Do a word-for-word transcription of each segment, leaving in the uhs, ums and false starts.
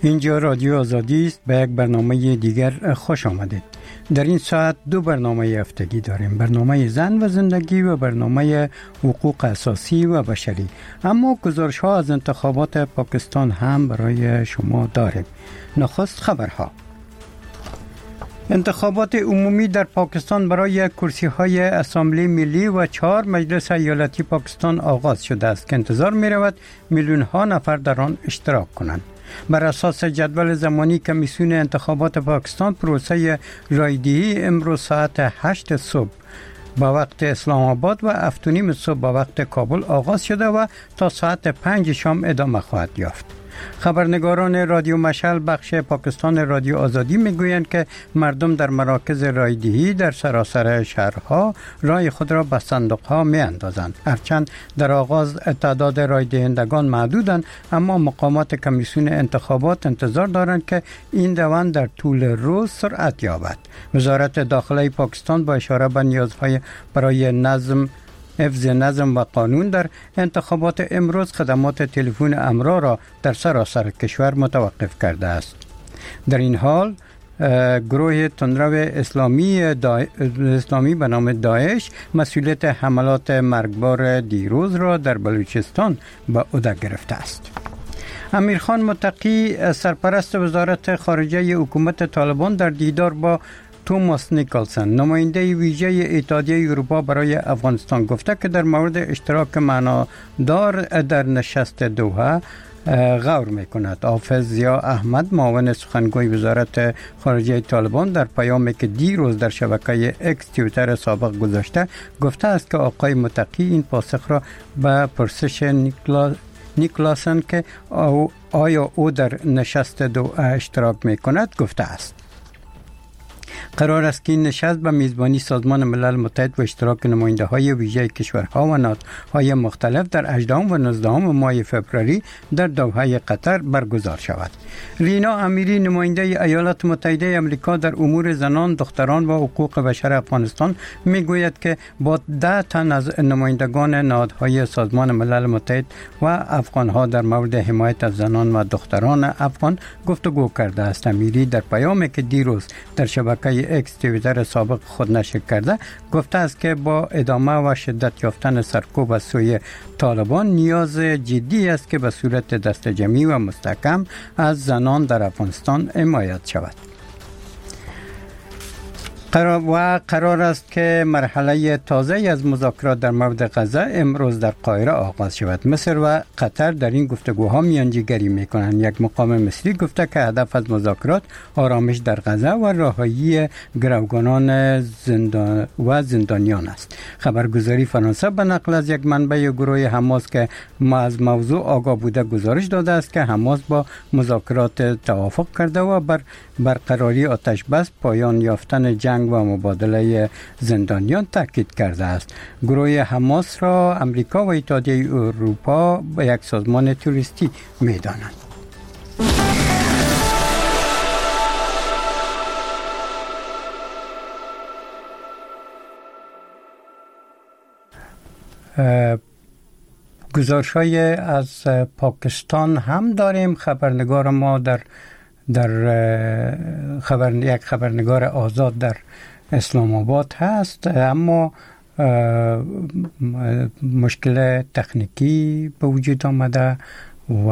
اینجا رادیو آزادی است. به یک برنامه دیگر خوش آمدید. در این ساعت دو برنامه هفتگی داریم، برنامه زن و زندگی و برنامه حقوق اساسی و بشری. اما گزارش ها از انتخابات پاکستان هم برای شما داریم. نخست خبرها. انتخابات عمومی در پاکستان برای کرسی های اسامبلی ملی و چهار مجلس ایالتی پاکستان آغاز شده است که انتظار می رود میلیون ها نفر در آن اشتراک کنند. بر اساس جدول زمانی کمیسیون انتخابات پاکستان، پروسه رایدهی امروز ساعت هشت صبح با وقت اسلام آباد و هفت و نیم صبح با وقت کابل آغاز شده و تا ساعت پنج شام ادامه خواهد یافت. خبرنگاران رادیو مشعل بخش پاکستان رادیو آزادی میگویند که مردم در مراکز رایدهی در سراسر شهرها رای خود را به صندوقها می اندازند. هرچند در آغاز تعداد رای دهندگان محدودند، اما مقامات کمیسیون انتخابات انتظار دارند که این روند در طول روز سرعت یابد. وزارت داخله پاکستان با اشاره به نیازهای برای نظم حفظ نظم و قانون در انتخابات امروز خدمات تلفن امرا را در سراسر کشور متوقف کرده است. در این حال گروه تندرو اسلامی دا... اسلامی به نام داعش مسئولیت حملات مرگبار دیروز را در بلوچستان به عهده گرفته است. امیرخان متقی سرپرست وزارت خارجه حکومت طالبان در دیدار با توماس نیکلسن نماینده ویژه اتحادیه اروپا برای افغانستان گفته که در مورد اشتراک معنادار در نشست دوحه غور میکند. حافظ ضیا احمد معاون سخنگوی وزارت خارجه طالبان در پیامی که دیروز در شبکه اکس توییتر سابق گذاشته گفته است که آقای متقی این پاسخ را به پرسش نیکلا نیکلاسن که آیا او در نشست دوحه اشتراک میکند گفته است. قرار است که این نشست به میزبانی سازمان ملل متحد و اشتراک نماینده های ویژه کشورها و نهادهای مختلف در هجدهم و نوزدهم ماه فوریه در دوحه قطر برگزار شود. رینا امیری نماینده ایالات متحده آمریکا در امور زنان، دختران و حقوق بشر افغانستان میگوید که با ده تن از نمایندگان نهادهای سازمان ملل متحد و افغانها در مورد حمایت از زنان و دختران افغان گفتگو کرده است. امیری در پیامی که دیروز در شبکه اکس توییتر سابق خود نشر کرده گفته است که با ادامه و شدت یافتن سرکوب از سوی طالبان نیاز جدی است که به صورت دست جمعی و مستحکم از زنان در افغانستان حمایت شود. قرار و قرار است که مرحله تازه از مذاکرات در مورد غزه امروز در قاهره آغاز شود. مصر و قطر در این گفتگوها میانجیگری میکنند. یک مقام مصری گفته که هدف از مذاکرات آرامش در غزه و رهایی گروگانان زندان و زندانیان است. خبرگزاری فرانسه به نقل از یک منبع گروه حماس که ما از موضوع آگاه بوده گزارش داده است که حماس با مذاکرات توافق کرده و بر برقراری آتش بس، پایان یافتن جنگ و مبادله زندانیان تاکید کرده است. گروه حماس را امریکا و اتحادیه اروپا به یک سازمان تروریستی می‌دانند. گزارش‌های از پاکستان هم داریم. خبرنگار ما در در خبر یک خبرنگار آزاد در اسلام آباد هست، اما مشکل تکنیکی به وجود آمده و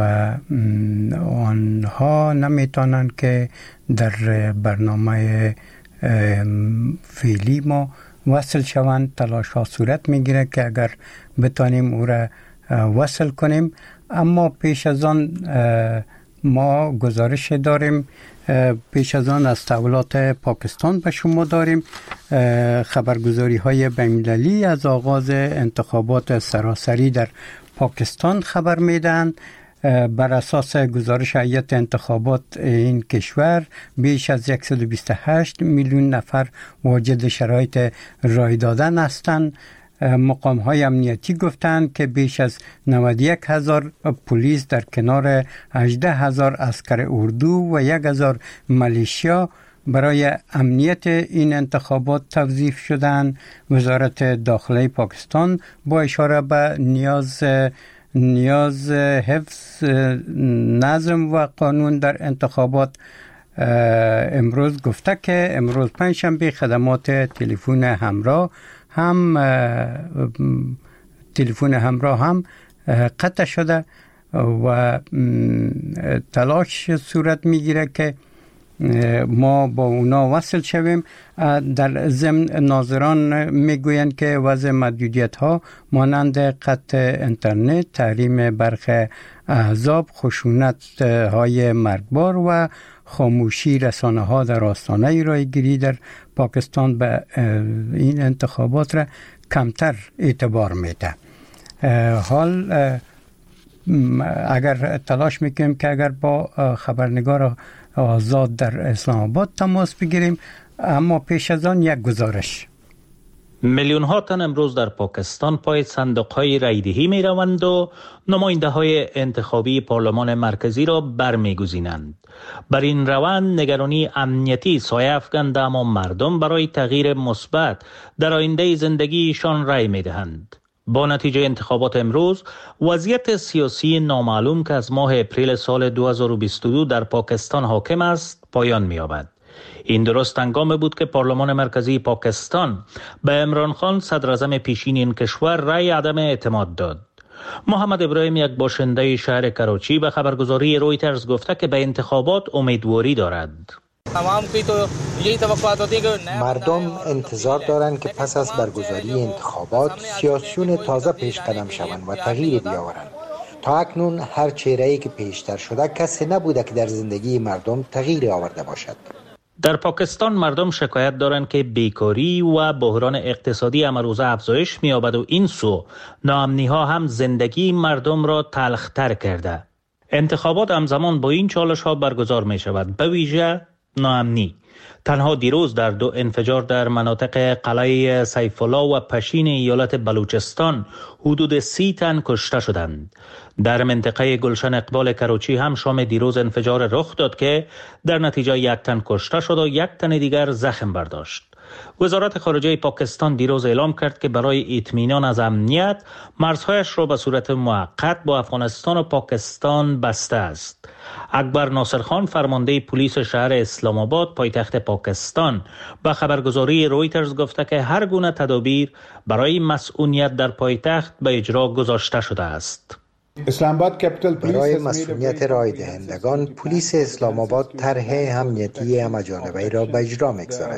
آنها نمیتونن که در برنامه فعلی ما وصل شوند. تلاش ها صورت میگیره که اگر بتانیم او را وصل کنیم، اما پیش از آن ما گزارش داریم. پیش از آن از تحولات پاکستان به شما داریم. خبرگزاری های بین‌المللی از آغاز انتخابات سراسری در پاکستان خبر میدن. بر اساس گزارش هیئت انتخابات این کشور بیش از صد و بیست و هشت میلیون نفر واجد شرایط رای دادن هستند. مقام های امنیتی گفتند که بیش از نود و یک هزار پلیس در کنار هجده هزار عسکر اردو و یک هزار ملیشیا برای امنیت این انتخابات توظیف شدند. وزارت داخله پاکستان با اشاره به نیاز نیاز حفظ نظم و قانون در انتخابات امروز گفته که امروز پنجشنبه خدمات تلفن همراه هم تلفن همراه هم قطع شده و تلاش صورت میگیره که ما با اونا وصل شویم. در ضمن ناظران میگویند که وضع محدودیت ها مانند قطع اینترنت، تحریم برخی احزاب، خشونت های مرگبار و خاموشی رسانه ها در آستانه رایگیری در پاکستان به این انتخابات را کمتر اعتبار میده. حال اگر تلاش میکنیم که اگر با خبرنگار آزاد در اسلام آباد تماس بگیریم، اما پیش از آن یک گزارش. میلیون ها تن امروز در پاکستان پای صندوق های رایدهی می روند و نماینده های انتخابی پارلمان مرکزی را برمیگزینند. بر این روند نگرانی امنیتی سایه افکنده، اما مردم برای تغییر مثبت در آینده زندگیشان رای می دهند. با نتیجه انتخابات امروز، وضعیت سیاسی نامعلوم که از ماه اپریل سال دو هزار و بیست و دو در پاکستان حاکم است پایان می‌یابد. این درست هنگامی بود که پارلمان مرکزی پاکستان به عمران خان صدر اعظم پیشین این کشور رأی عدم اعتماد داد. محمد ابراهیم، یک باشنده شهر کراچی، به خبرگزاری رویترز گفته که به انتخابات امیدواری دارد. مردم انتظار دارند که پس از برگزاری انتخابات سیاسیون تازه پیش قدم شوند و تغییر بیاورند. تا اکنون هر چهره‌ای که پیشتر شده کسی نبوده که در زندگی مردم تغییر آورده باشد. در پاکستان مردم شکایت دارند که بیکاری و بحران اقتصادی امروزه افزایش می‌یابد و این سو ناامنی‌ها هم زندگی مردم را تلخ‌تر کرده. انتخابات همزمان با این چالش‌ها برگزار می‌شود، به ویژه ناامنی. تنها دیروز در دو انفجار در مناطق قلعه سیف الله و پشین ایالت بلوچستان حدود سی تن کشته شدند. در منطقه گلشن اقبال کراچی هم شام دیروز انفجار رخ داد که در نتیجه یک تن کشته شد و یک تن دیگر زخم برداشت. وزارت خارجه پاکستان دیروز اعلام کرد که برای اطمینان از امنیت مرزهایش را به صورت موقت با افغانستان و پاکستان بسته است. اکبر ناصر خان، فرمانده پلیس شهر اسلام آباد پایتخت پاکستان، به خبرگزاری رویترز گفته که هر گونه تدابیر برای مسئولیت در پایتخت به اجرا گذاشته شده است. برای مسئولیت رای دهندگان، پلیس اسلام آباد طرح امنیتی همه‌جانبه را به اجرا می‌گذارد.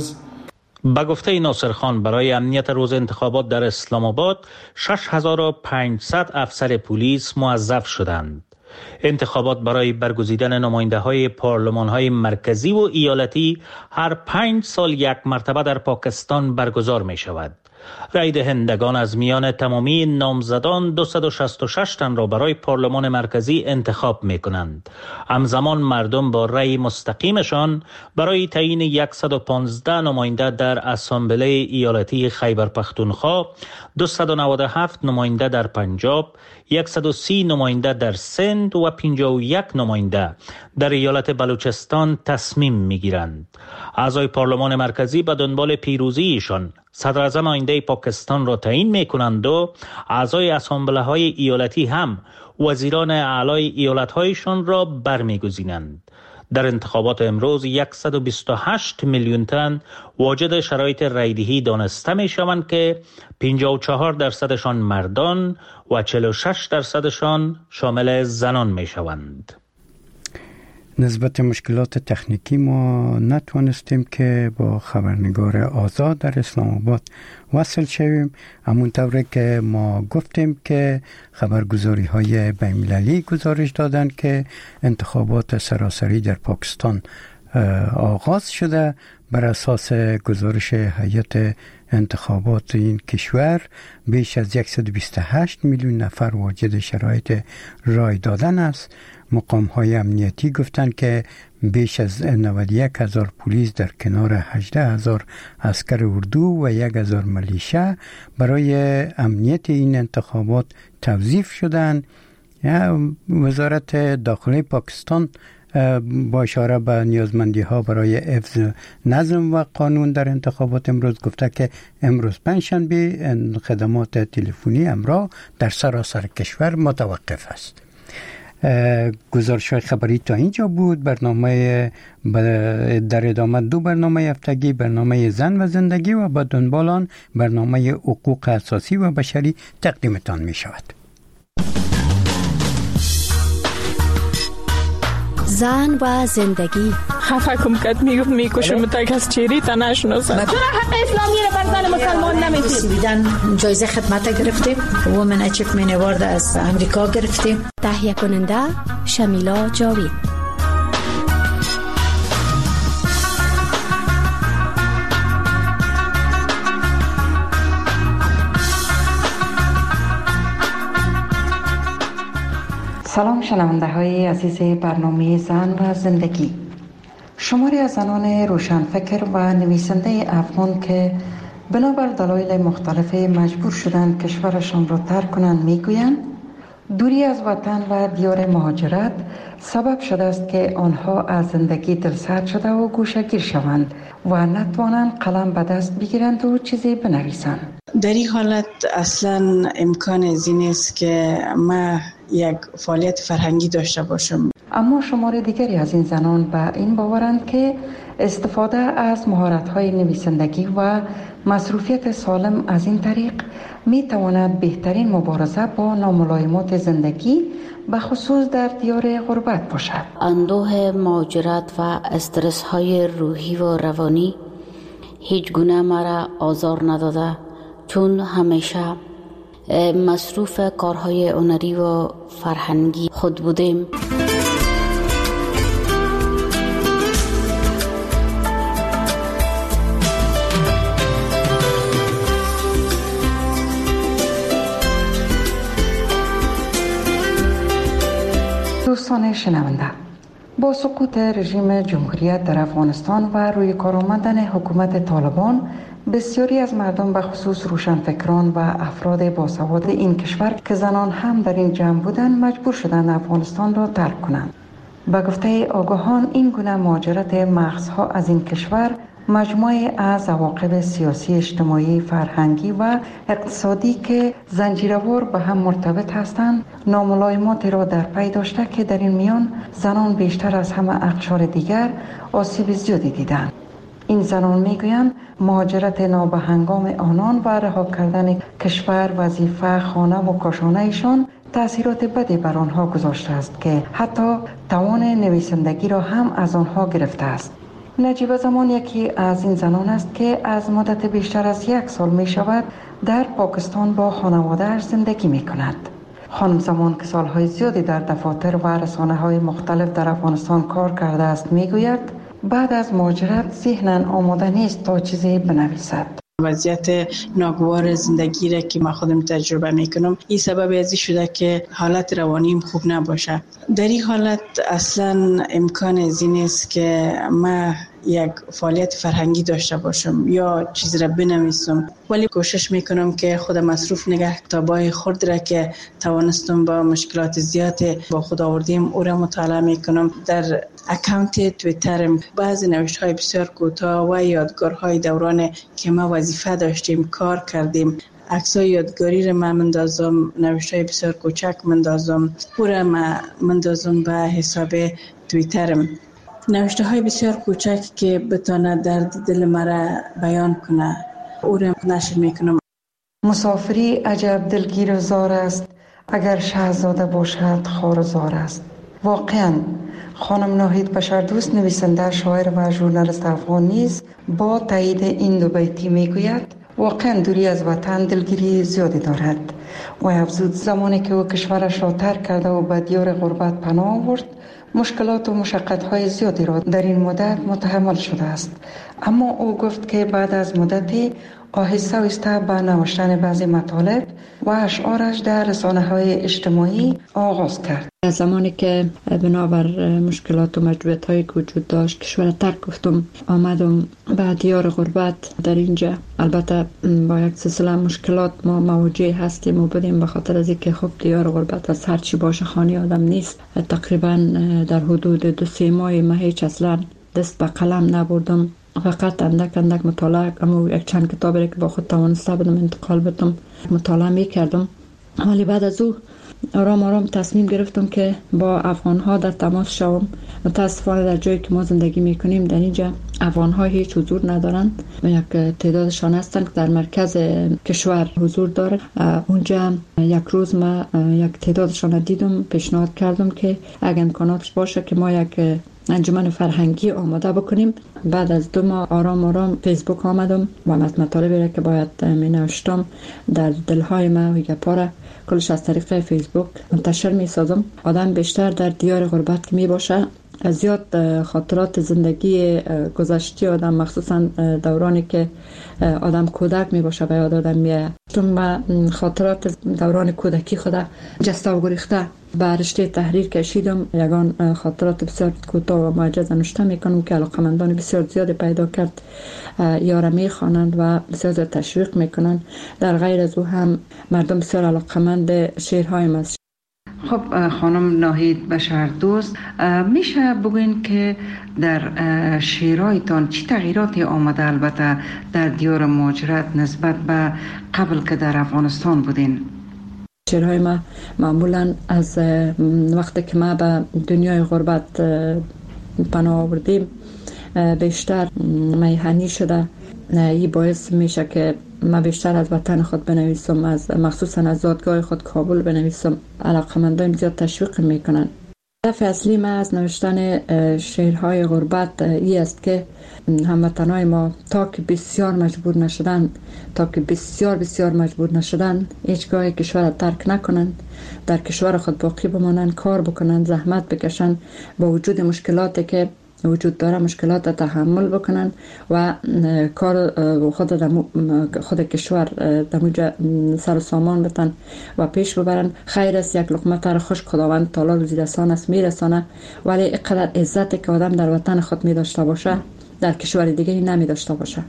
به گفته ناصر خان، برای امنیت روز انتخابات در اسلام آباد شش هزار و پانصد افسر پلیس موظف شدند. انتخابات برای برگزیدن نماینده های پارلمان های مرکزی و ایالتی هر پنج سال یک مرتبه در پاکستان برگزار می شود. رای دهندگان از میان تمامی نامزدان دویست و شصت و شش تن را برای پارلمان مرکزی انتخاب می کنند. همزمان مردم با رای مستقیمشان برای تعیین صد و پانزده نماینده در اسامبله ایالتی خیبر پختونخوا، دویست و نود و هفت نماینده در پنجاب، صد و سی نماینده در سند و پنجاه و یک نماینده در ایالت بلوچستان تصمیم می گیرند. اعضای پارلمان مرکزی به دنبال پیروزیشان صدر اعظم آینده پاکستان را تعیین می کنند و اعضای اسامبله های ایالتی هم وزیران اعلای ایالت هایشان را برمیگزینند. در انتخابات امروز صد و بیست و هشت میلیون تن واجد شرایط رایدهی دانسته می شوند که پنجاه و چهار درصدشان مردان و چهل و شش درصدشان شامل زنان می شوند. نسبت مشکلات تکنیکی ما نتوانستیم که با خبرنگار آزاد در اسلام آباد وصل شویم. همونطوری که ما گفتیم که خبرگزاری های بین‌المللی گزارش دادند که انتخابات سراسری در پاکستان آغاز شده. بر اساس گزارش هیئت انتخابات این کشور بیش از صد و بیست و هشت میلیون نفر واجد شرایط رای دادن است. مقام های امنیتی گفتند که بیش از نود و یک هزار پلیس در کنار هجده هزار عسکر اردو و یک هزار ملیشه برای امنیت این انتخابات توظیف شدند. وزارت داخلی پاکستان با اشاره به نیازمندی ها برای حفظ نظم و قانون در انتخابات امروز گفته که امروز پنجشنبه خدمات تلفنی همراه در سراسر کشور متوقف است. گزارش خبری تا اینجا بود. برنامه در ادامه دو برنامه هفتگی، برنامه زن و زندگی و با دنبال آن برنامه حقوق اساسی و بشری تقدیمتان می شود. زن و زندگی. خفه کم کد میگفت میکشم تک از چیری تا نشناسم. چرا حق اسلامی رو بر زن مسلمان نمیدید؟ بیدن جایزه خدمت گرفتیم، وومن اچیومنت اوارد از امریکا گرفتیم. تهیه کننده شمیلا جاوید. سلام شنونده های عزیز برنامه زن و زندگی. شماری از زنان روشنفکر و نویسنده افغان که بنابر دلایل مختلف مجبور شدند کشورشان را ترک کنند میگویند دوری از وطن و دیار مهاجرت سبب شده است که آنها از زندگی دلسرد شده و گوشه‌گیر شوند و نتوانند قلم به دست بگیرند و چیزی بنویسند. در این حالت اصلا امکان از این است که ما یک فعالیت فرهنگی داشته باشم. اما شمار دیگری از این زنان به این باورند که استفاده از مهارت‌های نویسندگی و مصروفیت سالم از این طریق می تواند بهترین مبارزه با ناملایمات زندگی به خصوص در دیار غربت باشد. اندوه مهاجرت و استرس های روحی و روانی هیچ گونه مرا آزار نداده، چون همیشه مصروف کارهای هنری و فرهنگی خود بودیم. دوستان شنونده، با سقوط رژیم جمهوریت در افغانستان و روی کار آمدن حکومت طالبان، بسیاری از مردم به خصوص روشنفکران و افراد باسواد این کشور که زنان هم در این جمع بودند مجبور شدند افغانستان را ترک کنند. به گفته آگاهان این گونه مهاجرت مغزها از این کشور مجموعه از عواقب سیاسی، اجتماعی، فرهنگی و اقتصادی که زنجیروار به هم مرتبط هستند ناملایمات را در پی داشته که در این میان زنان بیشتر از همه اقشار دیگر آسیب زیادی دیدند. این زنان میگویند مهاجرت نابهنگام آنان و رها کردن کشور، وظیفه، خانه و کاشانه ایشان تأثیرات بدی بر آنها گذاشته است که حتی توان نویسندگی را هم از آنها گرفته است. نجیبه زمان یکی از این زنان است که از مدت بیشتر از یک سال می شود در پاکستان با خانواده‌اش زندگی می کند. خانم زمان که سالهای زیادی در دفاتر و رسانه‌های مختلف در افغانستان کار کرده است می گوید بعد از مهاجرت ذهناً آماده نیست تا چیزی بنویسد. وضعیت ناگوار زندگی را که ما خودم تجربه میکنم این سبب ازی شده که حالت روانیم خوب نباشه. در این حالت اصلا امکان از این است که ما یک فعالیت فرهنگی داشته باشم یا چیز را بنویسم، ولی کوشش میکنم که خودم مصروف نگه کتابای خرد را که توانستم با مشکلات زیاد با خود آوردیم او را مطالعه میکنم. در اکانت توییترم بعضی نوشتهای بسیار کوتاه و یادگارهای دوران که ما وظیفه داشتیم کار کردیم، عکسای یادگاری را من مندازم، نوشتهای بسیار کوچک مندازم، او را من مندازم به حساب توییترم. نوشته های بسیار کوچک که بتونه درد دل مرا بیان کنه او را نشر میکنم. مسافری عجب دلگیر زار است، اگر شاهزاده باشد خارزار است. واقعا خانم ناهید بشردوست، نویسنده، شاعر و ژورنالیست افغان نیز با تایید این دو بیتی میگوید واقعا دوری از وطن دلگیری زیادی دارد و افزود زمانی که او کشورش را ترک کرده و به دیار غربت پناه آورد مشکلات و مشقت‌های زیادی را در این مدت متحمل شده است، اما او گفت که بعد از مدتی آهسته آهسته به نوشتن بعضی مطالب و اشعارش در رسانه‌های اجتماعی آغاز کرد. از زمانی که بنابر مشکلات و مجبوریت‌هایی که وجود داشت کشور ترک گفتم آمدم به دیار غربت. در اینجا البته با یک سلسله مشکلات ما مواجه هستیم ما بودیم، به خاطر از اینکه خب دیار غربت از هر چی باشه خانه آدم نیست. تقریبا در حدود دو سه ماه ما هیچ اصلا دست به قلم نبردم، فقط اندک اندک مطالعه، اما یک چند کتابی که با خود توانسته بودم انتقال بدم مطالعه میکردم. ولی بعد از او آرام آرام تصمیم گرفتم که با افغان‌ها در تماس شوم. متاسفانه در جایی که ما زندگی میکنیم در اینجا افغان‌ها هیچ حضور ندارند و یک تعدادشان هستند که در مرکز کشور حضور دارند. اونجا یک روز ما یک تعدادشان دیدم، پیشنهاد کردم که اگر امکاناتش باشه که ما یک انجمن فرهنگی آماده بکنیم. بعد از دو ماه آرام آرام فیسبوک آمدم و مطالبی را که باید می نوشتم در دلهای ما و گپا را کلش از طریق فیسبوک منتشر می سازم. آدم بیشتر در دیار غربت که می باشه زیاد خاطرات زندگی گذشتی آدم، مخصوصا دورانی که آدم کودک می باشه به یاد آدم میاد. چون خاطرات دوران کودکی خدا جسته و گریخته به رشته تحریر کشیدم. یگان خاطرات بسیار کوتاه و معجز نوشته میکنم که علاقمندان بسیار زیاد پیدا کرد یارا میخوانند و بسیار زیاد تشویق میکنند. در غیر از او هم مردم بسیار علاقمند شعرهای ما. خب خانم ناهید بشردوست، میشه بگوین که در شعرهایتان چی تغییراتی آمده البته در دیار مهاجرت نسبت به قبل که در افغانستان بودین؟ شعرهای ما معمولا از وقتی که ما به دنیای غربت پناه آوردیم بیشتر میهنی شده. این باعث میشه که ما بیشتر از وطن خود بنویسم، از مخصوصا از زادگاه خود کابل بنویسم. علاقمندان زیاد تشویق میکنن. هدف اصلی ما از نوشتن شعرهای غربت این است که هموطنای ما تا که بسیار مجبور نشدن تا که بسیار بسیار مجبور نشدن هیچگاه کشور را ترک نکنند، در کشور خود باقی بمانند، کار بکنند، زحمت بکشند، با وجود مشکلاتی که وجود داره مشکلات تحمل بکنن و کار خود خود کشور دموجه سر و سامان بتن و پیش ببرن. خیر است یک لقمه تر خوش خداوند تعالی روزی رسان است میرسانه، ولی اینقدر عزتی که آدم در وطن خود می داشته باشه در کشور دیگه نمی داشته باشه.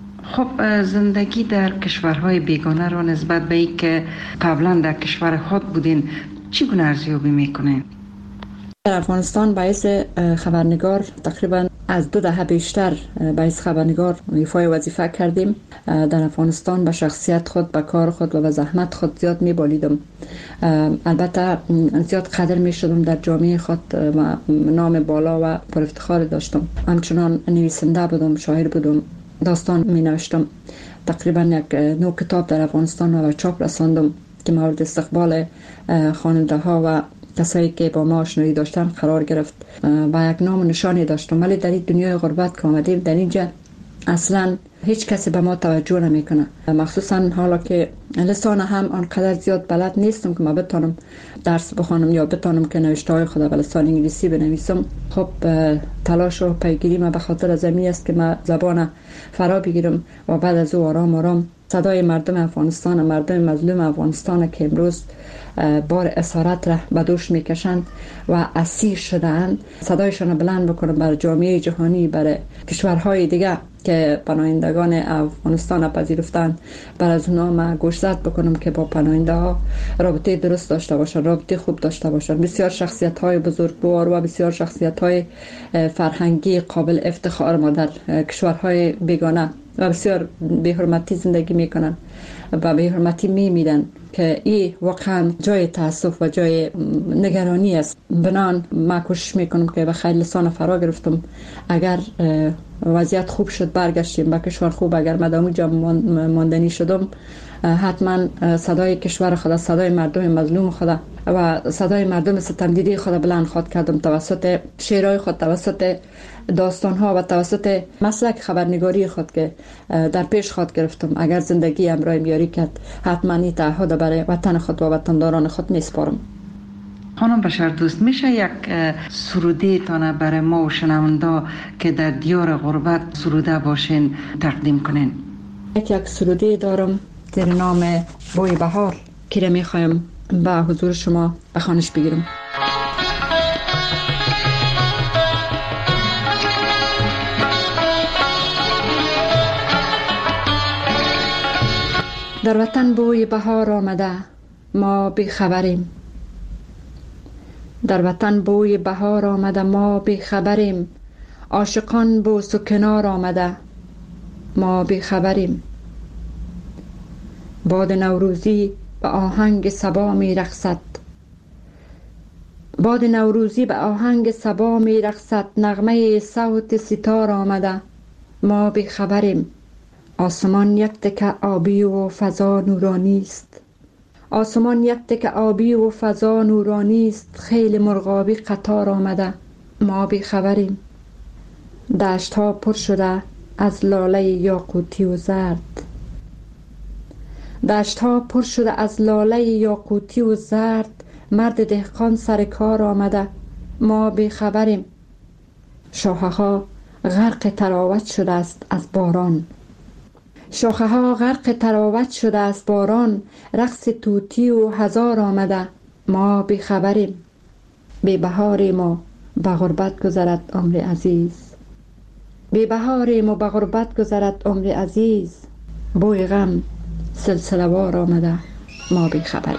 خب زندگی در کشورهای بیگانه رو نسبت به ای که قبلا در کشور خود بودین چگونه ارزیابی میکنین؟ در افغانستان باعث خبرنگار تقریبا از دو دهه بیشتر باعث خبرنگار ایفای وظیفه کردیم. در افغانستان به شخصیت خود، به کار خود و به زحمت خود زیاد میبالیدم. البته زیاد قدر میشدم در جامعه خود و نام بالا و پر افتخار داشتم. همچنان نویسنده بودم، شاعر بودم، داستان می نوشتم. تقریبا یک نو کتاب در افغانستان و چاپ رساندم که مورد استقبال خواننده ها و کسایی که با ما آشنایی داشتن قرار گرفت. با یک نام و نشانی داشتم، ولی در این دنیای غربت که آمدیم در اینجا اصلا هیچ کسی به ما توجه نمیکنه. مخصوصا حالا که لسان هم آنقدر زیاد بلد نیستم که ما بتونم درس بخوانم یا بتونم که نوشته های خود به لسان انگلیسی بنویسم. خب تلاش و پیگیری ما به خاطر از این است که ما زبان فرا بگیرم و بعد از او آرام آرام صدای مردم افغانستان، مردم مظلوم افغانستان که امروز بار اسارت را به دوش میکشند و اسیر شدند، صدایشان بلند بکنم برای جامعه جهانی، برای کشورهای دیگه که پناهندگان افغانستان پذیرفتند، برای از اونها ما گوشزد بکنم که با پناهنده ها رابطه درست داشته باشن، رابطه خوب داشته باشن. بسیار شخصیت های بزرگوار و بسیار شخصیت های فرهنگی قابل افتخار ما در کشورهای بیگانه و بسیار بی‌حرمتی زندگی میکنن و بی‌حرمتی میمیرن که این واقعا جای تاسف و جای نگرانی است. بنان ما کوشش میکنم که به خیر لسان فرا گرفتم. اگر وضعیت خوب شد برگشتیم به کشور خوب، اگر مدام جا ماندنی شدم حتما صدای کشور خدا، صدای مردم مظلوم خدا و صدای مردم ستمدیدی خدا بلند خواد کردم توسط شعرهای خود، توسط داستانها و توسط مسلک خبرنگاری خود که در پیش خود گرفتم. اگر زندگی امرای یاری کرد حتما این تعهد برای وطن خود و وطنداران خود نیسپارم. خانم بشردوست، میشه یک سروده تانه برای ما و شنونده که در دیار غربت سروده باشین تقدیم کنین؟ یک یک سروده دارم در نام بوی بهار که را میخوایم به حضور شما به خوانش بگیرم. در وطن بوی بهار آمده، ما بیخبریم. در وطن بوی بهار آمده ما بیخبریم. عاشقان بوس و کنار آمده ما بیخبریم. باد نوروزی به آهنگ صبا می رقصد. باد نوروزی به آهنگ صبا می رقصد. نغمه صوت ستار آمده ما بیخبریم. آسمان یک تکه آبی و فضا نورانی است. آسمان یک تکه آبی و فضا نورانی است. خیل مرغابی قطار آمده ما بیخبریم. دشت ها پر شده از لاله یاقوتی و زرد. دشت ها پر شده از لاله یاقوتی و زرد. مرد دهقان سر کار آمده ما بیخبریم. شاخه ها غرق تراوت شده است از باران. شاخه ها غرق تراوت شده از باران. رقص توتی و هزار آمده ما بیخبریم. بی بهاریم و به غربت گذرد عمر عزیز. بی بهاریم و به غربت گذرد عمر عزیز. بوی غم سلسله وار آمده ما بیخبریم.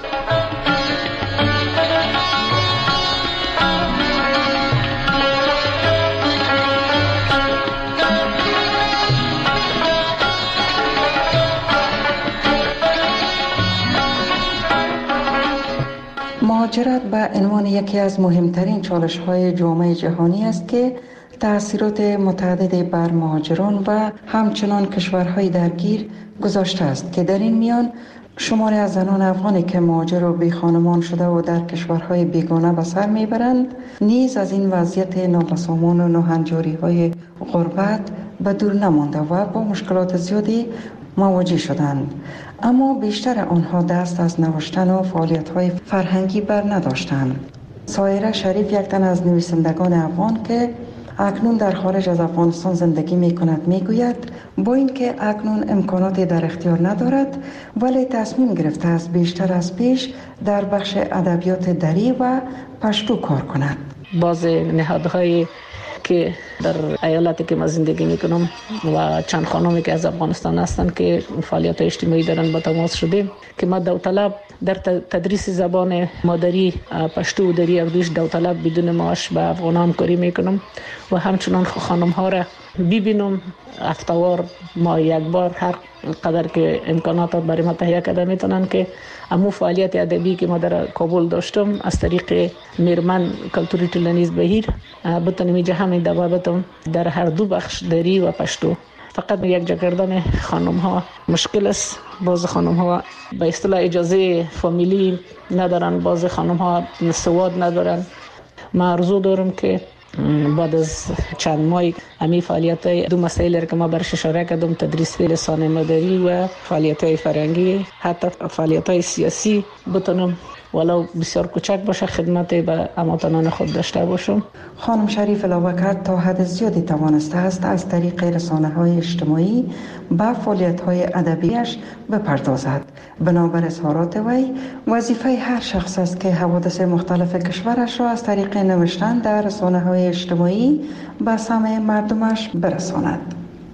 مهاجرت به عنوان یکی از مهمترین چالش‌های جامعه جهانی است که تأثیرات متعددی بر مهاجران و همچنان کشورهای درگیر گذاشته است که در این میان شماری از زنان افغانی که مهاجر و بی خانمان شده و در کشورهای بیگانه به سر میبرند نیز از این وضعیت نابسامان و ناهنجاری‌های غربت به دور نمانده و با مشکلات زیادی مواجه شدند. اما بیشتر آنها دست از نوشتن و فعالیت‌های فرهنگی بر نداشتند. سایره شریف یک تن از نویسندگان افغان که اکنون در خارج از افغانستان زندگی می کند می گوید با اینکه اکنون امکاناتی در اختیار ندارد ولی تصمیم گرفته است بیشتر از پیش در بخش ادبیات دری و پشتو کار کند. باز نهادهای که در ایالتی که ما زندگی میکنم و چند خانمی که از افغانستان هستند که فعالیت اجتماعی دارن با تماس شدیم که ما داوطلب در تدریس زبان مادری پشتو و دری اردوش داوطلب بدون معاش به افغان همکاری میکنم و همچنان خانم ها را ببینم هفته‌وار ما یک بار هر قدر که امکانات برای ما تهیه کرده میتونن که امو فعالیت ادبی که ما در کابل داشتم از طریق میرمن کلتوری ټولنیز بهیر بتونم اینجا همین دوابطم در هر دو بخش دری و پشتو. فقط یک جا کردن خانم ها مشکل است. باز خانم ها به اصطلاح اجازه فامیلی ندارن، باز خانم ها سواد ندارن. ما آرزو دارم که بعد از چند ماه امی فعالیت های دو مسائل که ما برش اشاره کردم، تدریس لسان مادری و فعالیت های فرهنگی، حتی فعالیت های سیاسی بتونم ولو بسیار کوچک باشه خدمت به هموطنان خود داشته باشم. خانم شریف علاوه کرد تا حد زیادی توانسته است از طریق رسانه‌های اجتماعی به فعالیت‌های ادبیش بپردازد. بنابر اظهارات وی وظیفه هر شخص است که حوادث مختلف کشورش را از طریق نوشتن در رسانه‌های اجتماعی به سمع مردمش برساند.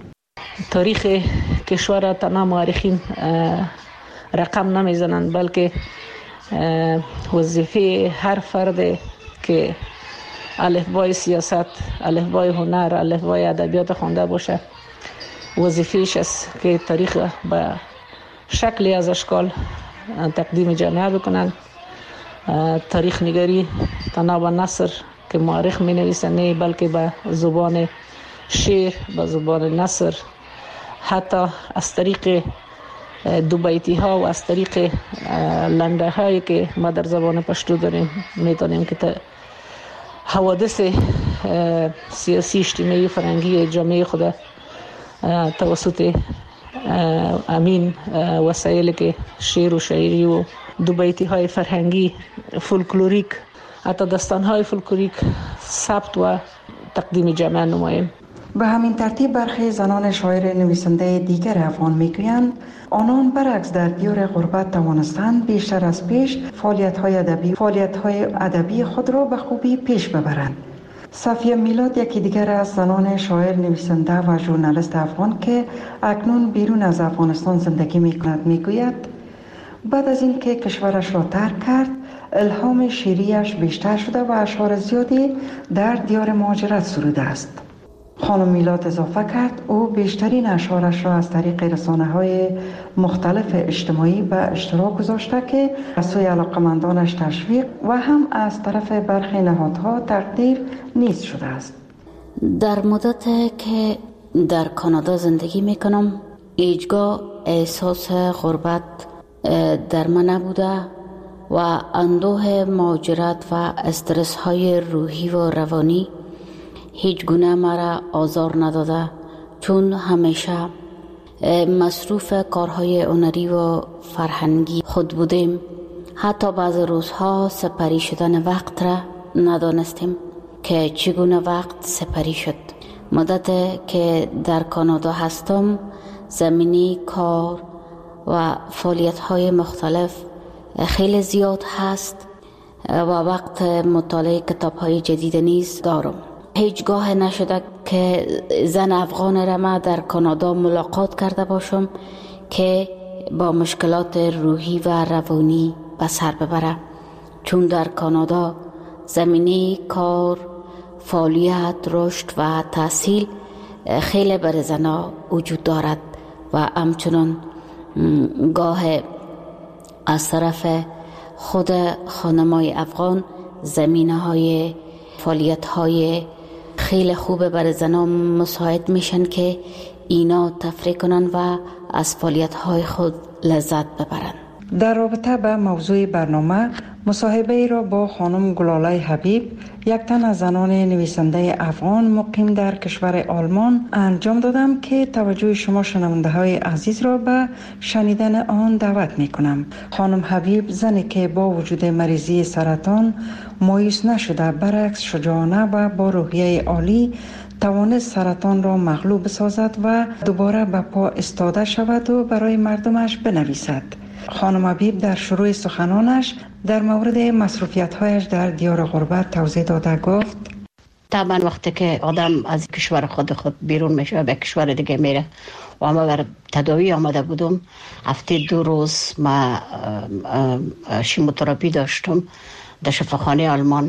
تاریخ کشور تنها مورخین رقم نمیزنند، بلکه وظیفه هر فرد که الفبای سیاست، الفبای هنر، الفبای ادبیات خوانده باشه وظیفه‌اش است که تاریخ به شکلی از اشکال تقدیم جامعه بکنند. تاریخ نگاری تنها به نثر که مورخ می نویسه نه، بلکه به زبان شعر، به زبان نثر، حتی از طریق دو بیتی ها و از طریق لنډه هایی که ما در زبان پشتو داریم میتونیم که حوادث سیاسی، اجتماعی، فرهنگی جامعه خود توسط امین وسایل که شعر و شاعری و دو بیتی های فرهنگی، فولکلوریک، حتی داستان های فولکلوریک ثبت و تقدیم جامعه نماییم. به همین ترتیب برخی زنان شاعر نویسنده دیگر افغان میگویند آنان برعکس در دیار غربت توانستند بیشتر از پیش فعالیت‌های ادبی فعالیت‌های ادبی خود را به خوبی پیش ببرند. صفیه میلاد یکی دیگر از زنان شاعر نویسنده و ژورنالیست افغان که اکنون بیرون از افغانستان زندگی میکند میگوید بعد از اینکه کشورش را ترک کرد الهام شعریش بیشتر شده و اشعار زیادی در دیار مهاجرت سروده است. خانم میلاد اضافه کرد او بیشترین اشعارش را از طریق رسانه‌های مختلف اجتماعی به اشتراک گذاشته که از سوی علاقمندانش تشویق و هم از طرف برخی نهادها تقدیر نیز شده است. در مدت که در کانادا زندگی میکنم هیچگاه احساس غربت در من نبوده و اندوه مهاجرت و استرس های روحی و روانی هیچ گونه مرا آزار نداده، چون همیشه مصروف کارهای هنری و فرهنگی خود بودیم. حتی بعض روزها سپری شدن وقت را ندانستیم که چگونه وقت سپری شد. مدت که در کانادا هستم زمینی کار و فعالیت های مختلف خیلی زیاد هست و وقت مطالعه کتاب های جدید نیز دارم. هیچگاه نشده که زن افغان را ما در کانادا ملاقات کرده باشم که با مشکلات روحی و روانی به سر ببره، چون در کانادا زمینه کار، فعالیت، رشد و تحصیل خیلی بر زنها وجود دارد و همچنان گاه از طرف خود خانمای افغان زمینه های فعالیت های خیلی خوبه برای زنان مساعد میشن که اینا تفریح کنن و از فعالیت های خود لذت ببرن. در رابطه به موضوع برنامه مصاحبه ای را با خانم گلاله حبیب، یک تن از زنان نویسنده افغان مقیم در کشور آلمان انجام دادم که توجه شما شنونده های عزیز را به شنیدن آن دعوت می کنم. خانم حبیب زنی که با وجود مریضی سرطان مایوس نشده، برعکس شجاعانه و با روحیه عالی توانست سرطان را مغلوب بسازد و دوباره به پا استاده شود و برای مردمش بنویسد. خانم حبیب در شروع سخنانش در مورد مصروفیت‌هایش در دیار غربت توضیح داده گفت: طبعا وقتی که آدم از کشور خود خود بیرون میشه و به کشور دیگه میره و ما بر تداوی آمده بودم، هفته دو روز ما شیموتراپی داشتم در شفاخانه آلمان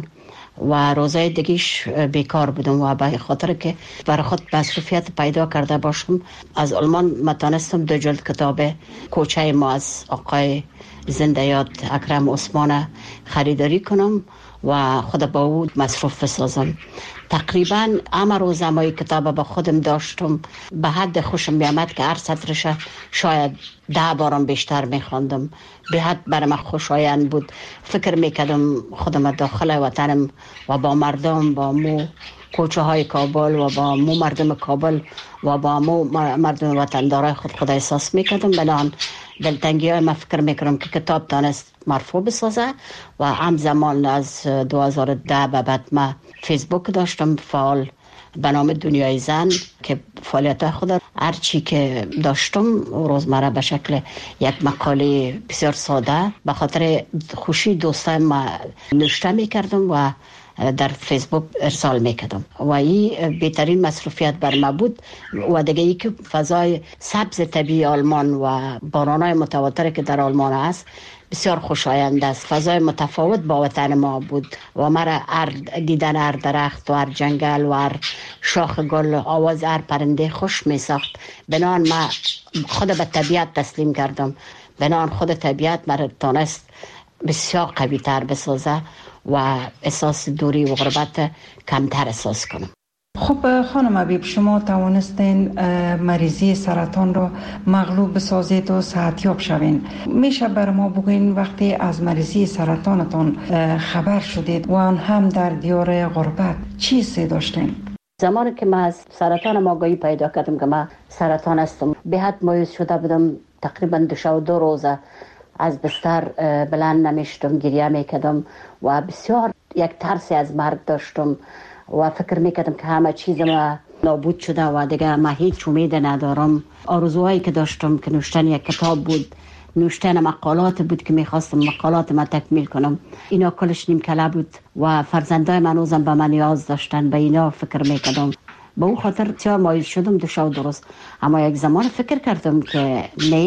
و روزای دیگیش بیکار بودم و به خاطر که برای خود مصروفیت پیدا کرده باشم از آلمان متانستم دو جلد کتاب کوچه ما از آقای زنده یاد اکرم عثمان خریداری کنم و خود با او مصروف بسازم. تقریبا همه روز همه کتاب با خودم داشتم، به حد خوشم میامد که هر سطرش شاید ده بارم بیشتر میخواندم. به حد برای من خوشایند بود. فکر میکردم خودم داخل وطنم و با مردم، با مو کوچه های کابل و با مو مردم کابل و با مو مردم وطندارای خود خود احساس میکردم. بنان دلتنگی های من فکر میکردم که کتاب تانست مرفوع بسازه و همزمان از دو هزار و ده به بعد من فیسبوک داشتم فعال به نام دنیای زن که فعالیت خود هر چی که داشتم روزمره به شکل یک مقاله بسیار ساده به خاطر خوشی دوستان ما نوشته میکردم و در فیسبوک ارسال میکردم و این بهترین مصروفیت بر ما بود. و دیگه ای که فضای سبز طبیعی آلمان و بارانای متواتر که در آلمان است بسیار خوشایند است. فضای متفاوت با وطن ما بود و مرا هر دیدن هر درخت و هر جنگل و هر شاخ گل، آواز هر پرنده خوش می ساخت. بنان ما خود به طبیعت تسلیم کردم. بنان خود طبیعت مرا تانست بسیار قوی تر بسازه و احساس دوری و غربت کمتر احساس کنم. خب خانم حبیب، شما توانستین مریضی سرطان را مغلوب بسازید و صحتیاب شوین. میشه بر ما بگوین وقتی از مریضی سرطانتان خبر شدید و آن هم در دیار غربت چی حسی داشتین؟ زمانی که من از سرطان آگاهی پیدا کردم که من سرطان هستم، به حد مایوس شده بودم. تقریبا دو شب و دو روزه از بستر بلند نمیشتم، گریه میکردم و بسیار یک ترسی از مرگ داشتم و فکر میکردم که همه چیز ما نابود شده و دیگه ما هیچ امید ندارم. آرزوهایی که داشتم که نوشتن یک کتاب بود، نوشتن مقالات بود که میخواستم مقالات ما تکمیل کنم، اینا کلش نیم کله بود و فرزندای من روزم به من نیاز داشتن، به اینا فکر میکردم. به اون خاطر بسیار مایوس شدم دو شب درست. اما یک زمان فکر کردم که نه،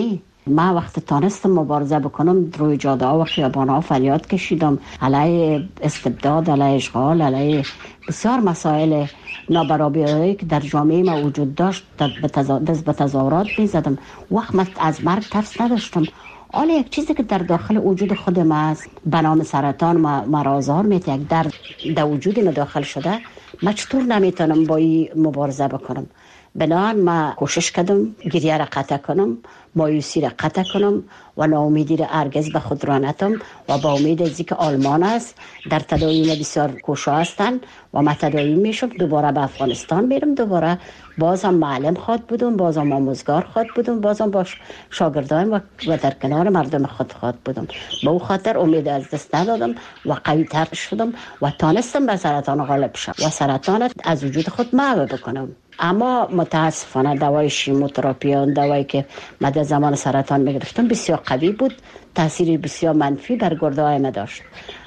ما وقت تانستم مبارزه بکنم روی جاده ها و خیابان ها فریاد کشیدم علیه استبداد، علیه اشغال، علیه بسیار مسائل نابرابری که در جامعه ما وجود داشت دست به تظاهرات می زدم. وقت من از مرگ ترس نداشتم. حالا یک چیزی که در داخل وجود خود ما است به نام سرطان مرا آزار میده، یک درد در وجود ما داخل شده، من چطور نمیتونم با این مبارزه بکنم؟ بنابراین ما کوشش کردم گریه را قطع کنم، مایوسی را قطع کنم و ناامیدی را هرگز به خود را نتم و با امید از اینکه آلمان است در تداوی بسیار کوشا هستند و ما تداوی میشم، دوباره به افغانستان میرم، دوباره بازم معلم خود بودم، بازم آموزگار خود بودم، بازم با شاگردان و در کنار مردم خود خود بودم. به او خاطر امید از دست ندادم و قوی تر شدم و تانستم به سرطان غالب شم و سرطان از وجود خود محو بکنم. اما متاسفانه دوای شیموتراپی، دوایی که من در زمان سرطان میگرفتم بسیار قوی بود، تاثیر بسیار منفی بر گرده های ما داشت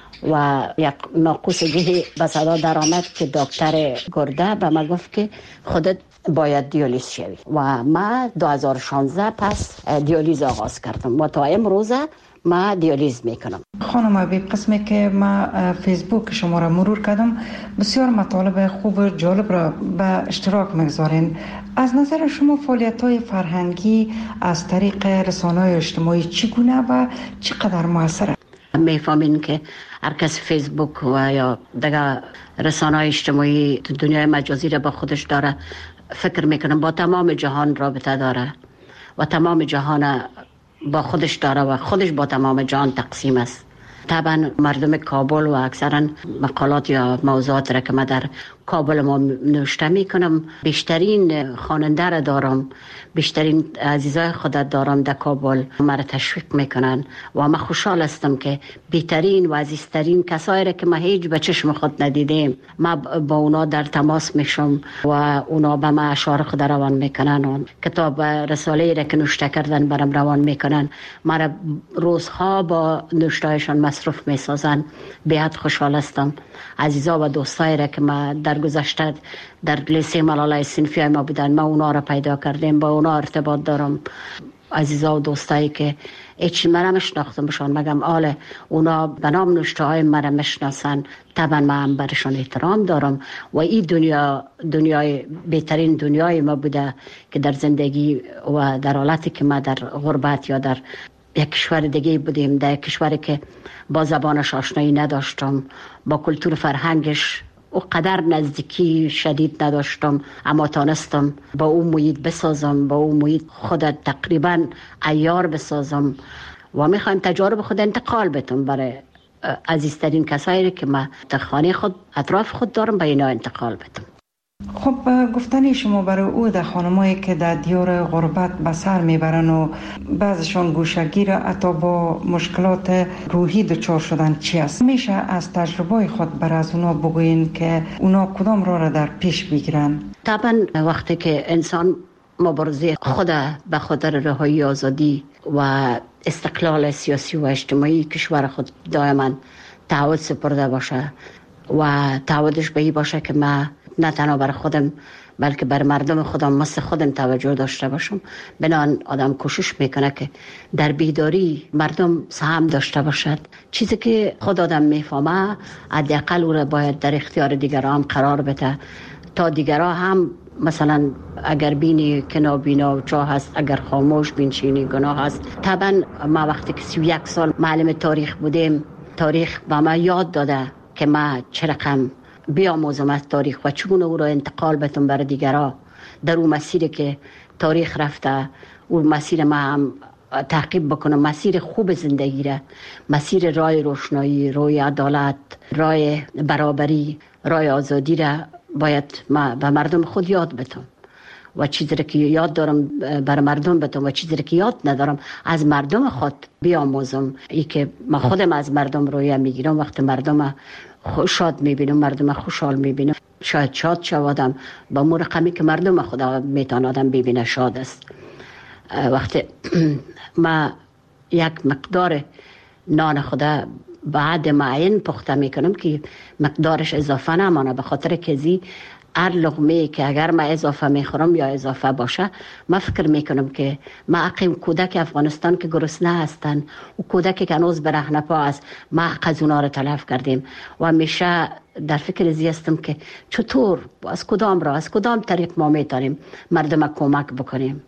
و یک ناقوسگی به صدا در آمد که دکتر گرده به من گفت که خودت باید دیالیز شوی و ما دو هزار و شانزده پس دیالیز آغاز کردم و تا امروز ما دیالیز میکنم. خانم حبیب، قسمی که ما فیسبوک شما را مرور کردم بسیار مطالب خوب و جالب را به اشتراک میگذارین. از نظر شما فعالیت های فرهنگی از طریق رسانه‌های اجتماعی چگونه و چقدر موثره؟ میفهمین که هر کس فیسبوک و یا دیگه رسانه‌های اجتماعی دنیای مجازی را با خودش داره، فکر میکنم با تمام جهان رابطه داره و تمام جهان با خودش داره و خودش با تمام جهان تقسیم است. طبعا مردم کابل و اکثرا مقالات یا موضوعات را که من در کابل ما نوشته می کنم، بیشترین خواننده را دارم، بیشترین عزیزای خودت دارم در کابل، مرا تشویق میکنن و من خوشحال هستم که بهترین و عزیزترین کسایی را که ما هیچ به چشم خود ندیدیم ما با اونا در تماس میشم و اونا به ما اشعار خود روان میکنن و کتاب رساله را که نوشته کردن برام روان میکنن، مرا روزها با نوشتهایشان مصروف میسازن. بیاد خوشحال هستم. عزیزا و دوستایی را که ما در گذشته در لیسه ملالای صنفی ما بودن، ما اونا را پیدا کردیم، با اونا ارتباط دارم. عزیزا و دوستایی که هیچی مرا مشناختم بشان مگم آله اونا به نام نوشته های مرا مشناسن، طبعا من هم برشان احترام دارم و این دنیا دنیای بهترین دنیای ما بوده که در زندگی و در حالتی که ما در غربت یا در یک کشور دیگه بودیم، در یک کشوری که با زبانش آشنایی نداشتم، با کلتور فرهنگش او قدر نزدیکی شدید نداشتم، اما تانستم با او محیط بسازم، با او محیط خود تقریبا عیار بسازم و میخوایم تجارب خود انتقال بتم برای عزیزترین کسایی که ما در خانه خود اطراف خود دارم به اینا انتقال بتم. خب گفتنی شما برای او در خانمایی که در دیار غربت به سر میبرن و بعضشان گوشگیر حتی با مشکلات روحی دچار شدن چی است؟ میشه از تجربه خود بر از اونا بگوین که اونا کدام راه را در پیش بگیرن؟ طبعا وقتی که انسان مبارزه خود به خاطر رهایی آزادی و استقلال سیاسی و اجتماعی کشور خود دائما تعهد سپرده باشه و تعهدش به این باشه که ما نه تنها بر خودم بلکه بر مردم خودم مثل خودم توجه داشته باشم، بنان آدم کوشش میکنه که در بیداری مردم سهم داشته باشد. چیزی که خود آدم میفهمه حداقل او را باید در اختیار دیگران هم قرار بده تا دیگران هم مثلا اگر بینی که نابینا و چاه هست، اگر خاموش بینشینی گناه هست. طبعا ما وقتی که سی و یک سال معلم تاریخ بودیم، تاریخ به ما یاد داده که ما چه رقم بیاموزم از تاریخ و چگونه او را انتقال بتم برای دیگران در اون مسیری که تاریخ رفته، اون مسیر ما هم تعقیب بکنم، مسیر خوب زندگی را، مسیر راه روشنایی، راه عدالت، راه برابری، راه آزادی را باید ما به مردم خود یاد بتم و چیزی را که یاد دارم بر مردم بتم و چیزی را که یاد ندارم از مردم خود بیاموزم. ای که ما خودم از مردم رویه میگیرم، وقتی مردم شاد میبینم، مردم خوشحال میبینم، شاید شاد شوادم با مو رقمی که مردم خدا میتونه آدم ببینه شاد است. وقتی ما یک مقدار نان خدا بعد معین پخته میکنم که مقدارش اضافه نمانه، به خاطر که زی هر لقمه که اگر ما اضافه میخورم یا اضافه باشه، ما فکر میکنم که ما اقیم کودک افغانستان که گرسنه هستن و کودکی که هنوز برهنه پا است، ما از اونا رو تلف کردیم و همیشه در فکر زیستم که چطور از کدام را از کدام طریق ما میتونیم مردم کمک بکنیم،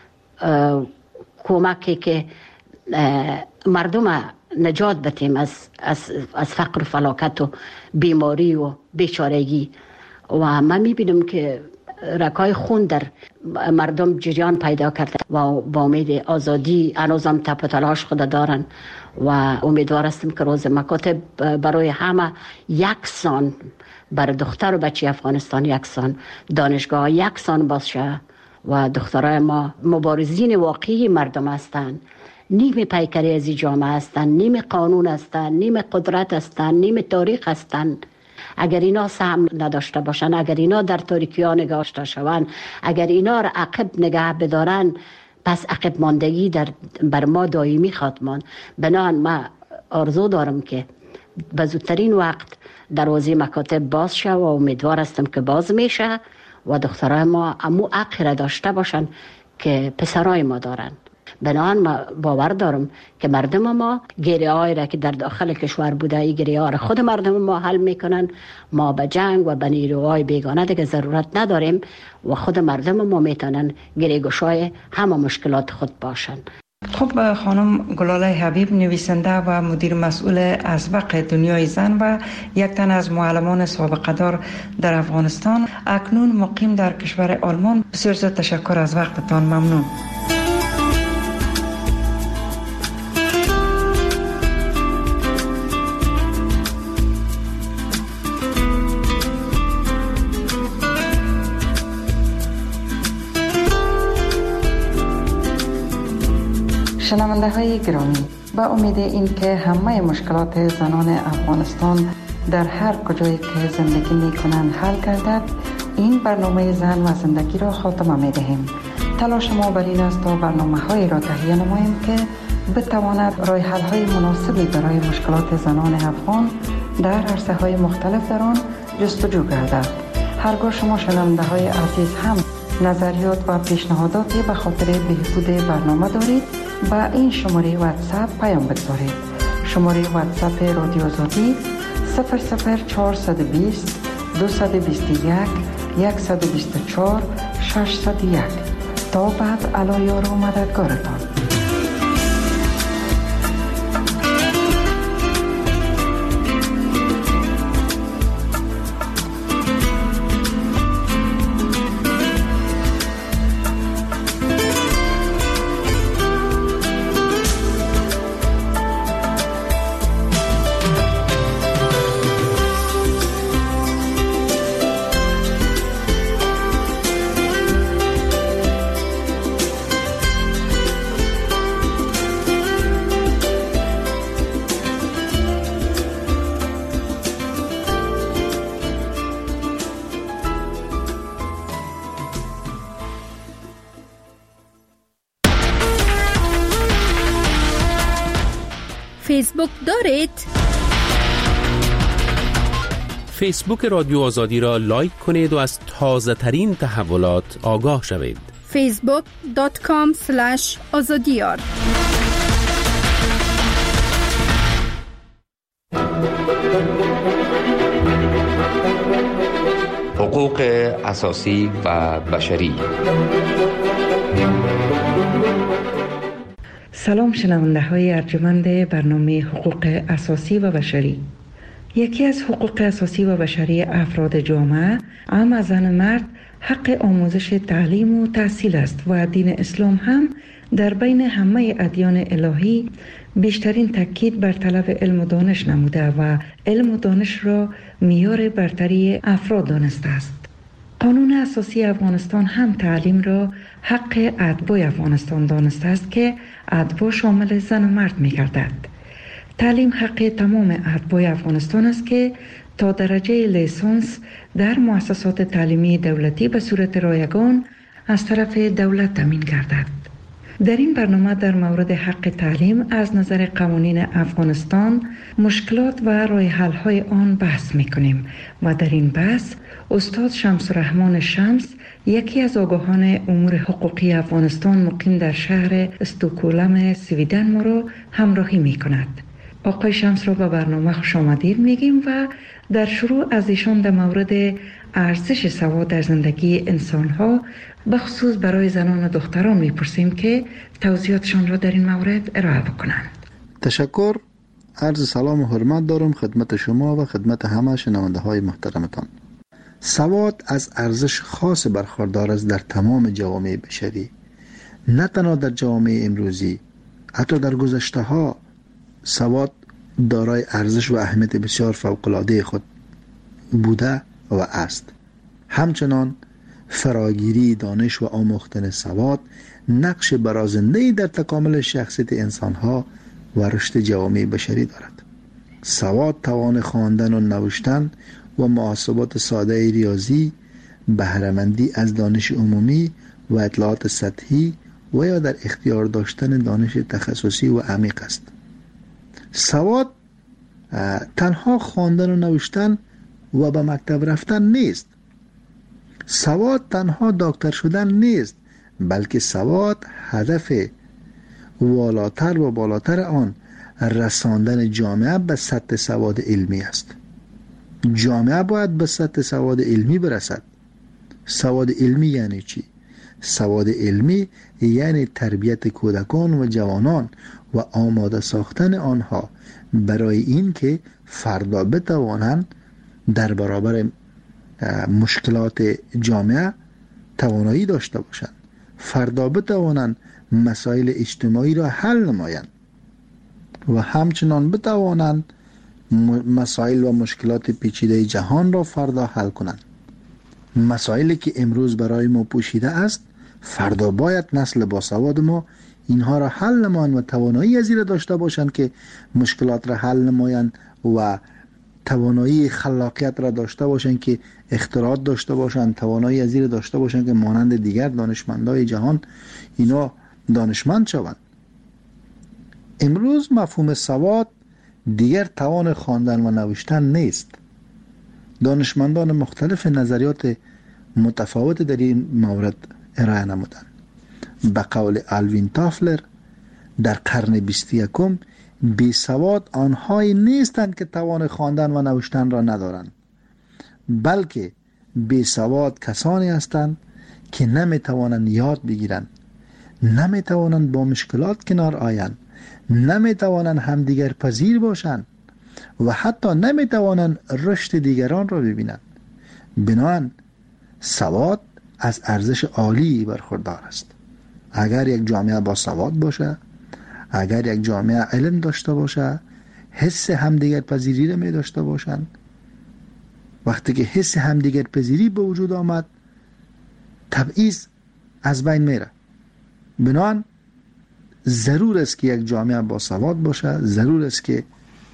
کمکی که مردم نجات بدیم از از از فقر و فلاکت و بیماری و بیچارگی. و من میبینم که رکای خون در مردم جریان پیدا کرده و با امید آزادی هنوزم تپ و تلاش خود دارن و امیدوار هستم که روز مکاتب برای همه یکسان، برای دختر و بچه افغانستان یکسان، دانشگاه یکسان باشه و دخترای ما مبارزین واقعی مردم هستند، نیم پیکری از جامعه هستند، نیم قانون هستند، نیم قدرت هستند، نیم تاریخ هستند. اگر اینا سهم نداشته باشن، اگر اینا در تاریکی ها نگاشته شوند، اگر اینا را عقب نگه بدارن، پس عقب ماندگی در بر ما دائمی خواهد ماند. بنابراین ما آرزو دارم که به زودترین وقت دروازه مکاتب باز شه و امیدوار هستم که باز میشه و دخترای ما امو حق را داشته باشن که پسرای ما دارن. بنابراین ما باور دارم که مردم ما گریه هایی را که در داخل کشور بوده، این گریه ها را خود مردم ما حل میکنن. ما به جنگ و به نیروهای بیگانه دیگه ضرورت نداریم و خود مردم ما میتونن گریه گشای همه مشکلات خود باشن. خب خانم گلاله حبیب، نویسنده و مدیر مسئول اسبق دنیای زن و یک تن از معلمان سابقه دار در افغانستان، اکنون مقیم در کشور آلمان، بسیار زیاد تشکر از وقتتان. ممنون. شنونده های گرامی، با امید این که همه مشکلات زنان افغانستان در هر کجایی که زندگی می کنند حل گردد، این برنامه زن و زندگی را خاتمه می دهیم. تلاش ما بر این است تا برنامه های را تهیه نماییم که بتواند راه حل های مناسبی برای مشکلات زنان افغان در عرصه های مختلف در آن جستجو گردد. هرگاه شما شنونده های عزیز هم نظریات و پیشنهاداتی به خاطر بهبود برنامه دارید، با این شماره واتساپ پیام بگذارید. شماره واتساپ رادیو آزادی صفر صفر چهارصد و بیست دویست و بیست و یک صد و بیست و چهار ششصد و یک. تا بعد علایار و مددگارتان. فیسبوک دارید؟ فیسبوک رادیو آزادی را لایک کنید و از تازه ترین تحولات آگاه شوید. فیسبوک دات کام اسلش آزادیار. حقوق اساسی و بشری. سلام شنونده های ارجمند برنامه حقوق اساسی و بشری. یکی از حقوق اساسی و بشری افراد جامعه، اما زن مرد، حق آموزش تعلیم و تحصیل است و دین اسلام هم در بین همه ادیان الهی بیشترین تاکید بر طلب علم و دانش نموده و علم و دانش را معیار برتری افراد دانسته است. قانون اساسی افغانستان هم تعلیم را حق اتباع افغانستان دانسته است که اتباع شامل زن و مرد می گردد. تعلیم حق تمام اتباع افغانستان است که تا درجه لیسانس در مؤسسات تعلیمی دولتی به صورت رایگان از طرف دولت تامین گردد. در این برنامه در مورد حق تعلیم از نظر قوانین افغانستان، مشکلات و راه حل های آن بحث میکنیم و در این بحث استاد شمس الرحمن شمس، یکی از آگاهان امور حقوقی افغانستان مقیم در شهر استکهلم سویدن، ما را همراهی میکند. آقای شمس را به برنامه خوش آمدید میگیم و در شروع از ایشان در مورد ارزش سواد در زندگی انسان‌ها بخصوص برای زنان و دختران میپرسیم که توضیحاتشان را در این مورد ارائه بکنند. تشکر. عرض سلام و حرمت دارم خدمت شما و خدمت همه شنونده های محترمتان. سواد از ارزش خاص برخوردار است در تمام جوامع بشری، نه تنها در جوامع امروزی، حتی در گذشته ها سواد دارای ارزش و اهمیت بسیار فوق‌العاده خود بوده و است. همچنان فراگیری دانش و آموختن سواد نقش برازنده‌ای در تکامل شخصیت انسان‌ها و رشد جوامع بشری دارد. سواد توان خواندن و نوشتن و محاسبات ساده ریاضی، بهره‌مندی از دانش عمومی و اطلاعات سطحی و یا در اختیار داشتن دانش تخصصی و عمیق است. سواد تنها خواندن و نوشتن و به مکتب رفتن نیست. سواد تنها دکتر شدن نیست، بلکه سواد هدف والاتر و بالاتر آن رساندن جامعه به سطح سواد علمی است. جامعه باید به سطح سواد علمی برسد. سواد علمی یعنی چی؟ سواد علمی یعنی تربیت کودکان و جوانان و آماده ساختن آنها برای این که فردا بتوانند در برابر مشکلات جامعه توانایی داشته باشند، فردا بتوانند مسائل اجتماعی را حل نمایند و همچنان بتوانند مسائل و مشکلات پیچیده جهان را فردا حل کنند. مسائلی که امروز برای ما پوشیده است، فردا باید نسل باسواد ما اینها را حل نمایند و توانایی از این داشته باشند که مشکلات را حل نمایند و توانایی خلاقیت را داشته باشند که اختراعات داشته باشند، توانایی از این داشته باشند که مانند دیگر دانشمندای جهان اینا دانشمند شوند. امروز مفهوم سواد دیگر توان خواندن و نوشتن نیست. دانشمندان مختلف نظریات متفاوت در این مورد ارائه نمودند. به قول آلوین تافلر، در قرن بیست و یکم بی سواد آنهایی نیستند که توان خواندن و نوشتن را ندارند، بلکه بی سواد کسانی هستند که نمی توانند یاد بگیرند، نمی توانند با مشکلات کنار آیند، نمی توانند همدیگر پذیر باشند و حتی نمی توانند رشد دیگران را ببینند. بنابراین سواد از ارزش عالی برخوردار است. اگر یک جامعه با سواد باشه، اگر یک جامعه علم داشته باشه، حس همدیگر پذیری را می داشته باشند، وقتی که حس همدیگر پذیری به وجود آمد، تبعیض از بین میره. بنابراین ضرور است که یک جامعه با سواد باشه، ضرور است که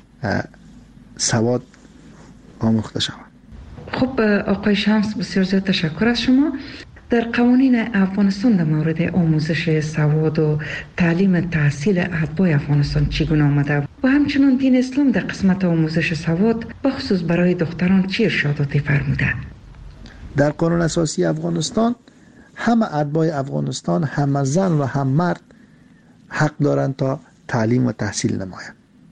سواد آموخته شود. خب آقای شمس، بسیار زیاد تشکر از شما. در قوانین افغانستان در مورد آموزش سواد و تعلیم تحصیل اتباع افغانستان چگونه آمده و همچنان دین اسلام در قسمت آموزش سواد بخصوص برای دختران چه ارشاداتی فرموده؟ در قانون اساسی افغانستان همه اتباع افغانستان، هم زن و هم مرد حق دارند تا تعلیم و تحصیل نمایند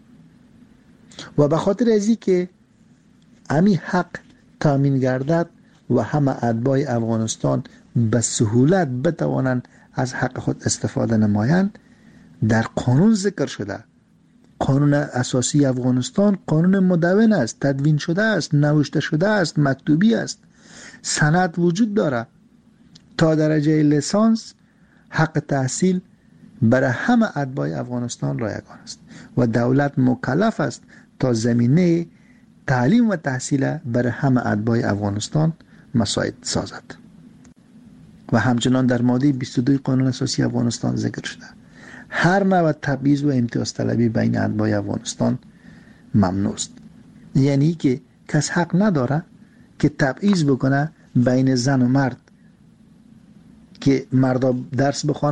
و به خاطر ازی که امی حق تامین گردد و همه اتباع افغانستان به سهولت بتوانند از حق خود استفاده نمایند، در قانون ذکر شده. قانون اساسی افغانستان قانون مدون است، تدوین شده است، نوشته شده است، مکتوبی است، سند وجود داره. تا درجه لیسانس حق تحصیل برای همه اتباع افغانستان رایگان است و دولت مکلف است تا زمینه تعلیم و تحصیل برای همه اتباع افغانستان مساعد سازد. و همچنان در ماده بیست و دو قانون اساسی افغانستان ذکر شده هر نوع تبعیض و امتیاز طلبی بین اتباع افغانستان ممنوع است. یعنی که کس حق نداره که تبعیض بکنه بین زن و مرد، که مردا درس بخوانن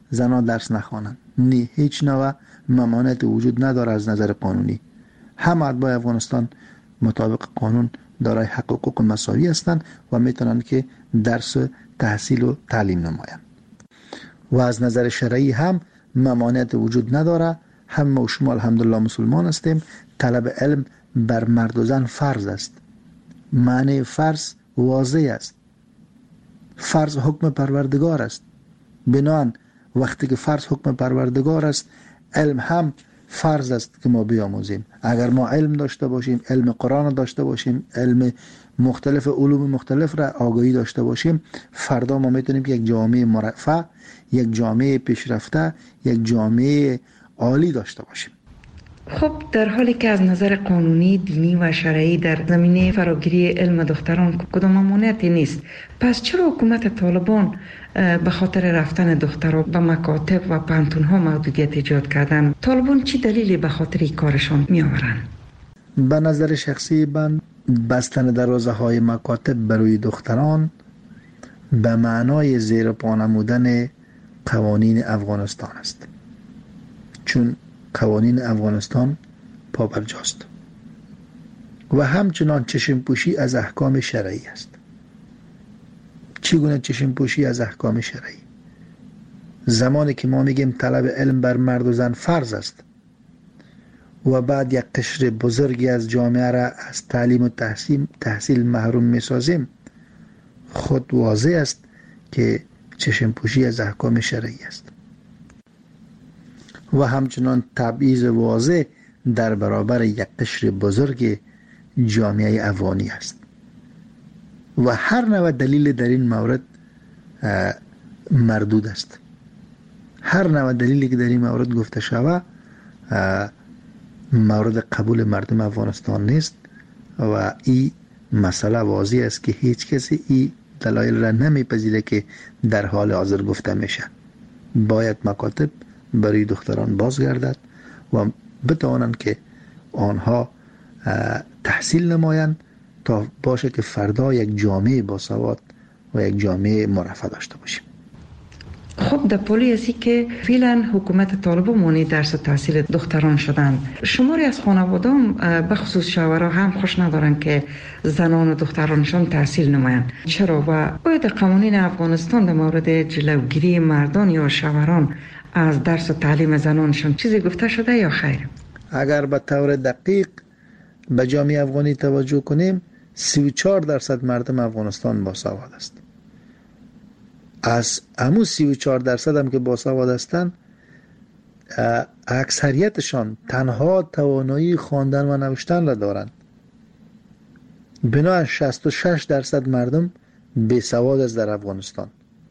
زنان درس نخوانند. نه، هیچ نوع ممانعت وجود نداره از نظر قانونی. همه اتباع افغانستان مطابق قانون دارای حق و حقوق مساوی هستند و میتونن که درس تحصیل و تعلیم نمایند. و از نظر شرعی هم ممانعت وجود نداره. همه و شما الحمدلله مسلمان هستیم. طلب علم بر مرد و زن فرض است. معنی فرض واضح است. فرض حکم پروردگار است. بنان وقتی که فرض حکم پروردگار است، علم هم فرض است که ما بیاموزیم. اگر ما علم داشته باشیم، علم قرآن داشته باشیم، علم مختلف علوم مختلف را آگاهی داشته باشیم، فردا ما میتونیم که یک جامعه مرفه، یک جامعه پیشرفته، یک جامعه عالی داشته باشیم. خب در حالی که از نظر قانونی، دینی و شرعی در زمینه فراگیری علم دختران کدام ممانعتی نیست، پس چرا حکومت طالبان به خاطر رفتن دختران به مکاتب و پانتون‌ها محدودیت ایجاد کردن؟ طالبان چی دلیلی به خاطر این کارشان می آورند؟ به نظر شخصی من بستن دروازه های مکاتب برای دختران به معنای زیر پا نمودن قوانین افغانستان است، چون قوانین افغانستان پابرجاست و همچنان چشم پوشی از احکام شرعی است. چگونه چشم پوشی از احکام شرعی؟ زمانی که ما میگیم طلب علم بر مرد و زن فرض است و بعد یک قشر بزرگی از جامعه را از تعلیم و تحصیل, تحصیل محروم میسازیم، خود واضح است که چشم پوشی از احکام شرعی است و همچنان تبعیض واضح در برابر یک قشر بزرگ جامعه افغانی است و هر نوع دلیل در این مورد مردود است. هر نوع دلیلی که در این مورد گفته شود مورد قبول مردم افغانستان نیست و این مسئله واضح است که هیچ کسی این دلایل را نمیپذیره که در حال حاضر گفته میشه. باید مکاتب برای دختران بازگردد و بتوانند که آنها تحصیل نمایند تا باشه که فردا یک جامعه باسواد و یک جامعه مرفه داشته باشیم. خب در پولی ازی که فعلا حکومت طالبان مانع درس و تحصیل دختران شدن، شماری از خانوادان به خصوص شوهرها هم خوش ندارن که زنان و دخترانشان تحصیل نمایند. چرا و باید قوانین افغانستان در مورد جلوگیری مردان یا شوهران از درس و تعلیم زنانشان چیزی گفته شده یا خیر؟ اگر به طور دقیق به جامعه افغانی توجه کنیم، سی و چهار درصد مردم افغانستان باسواد است. از همون سی و چهار درصد هم که باسواد هستند، اکثریتشان تنها توانایی خواندن و نوشتن را دارند. بنابراین شصت و شش درصد مردم بیسواد است در افغانستان.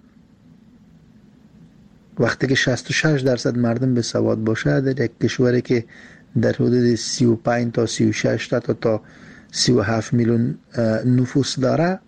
وقتی که شصت و شش درصد مردم بیسواد باشه در یک کشوری که در حدود سی و پنج تا سی و شش تا تا سی و هفت میلیون نفوس داره،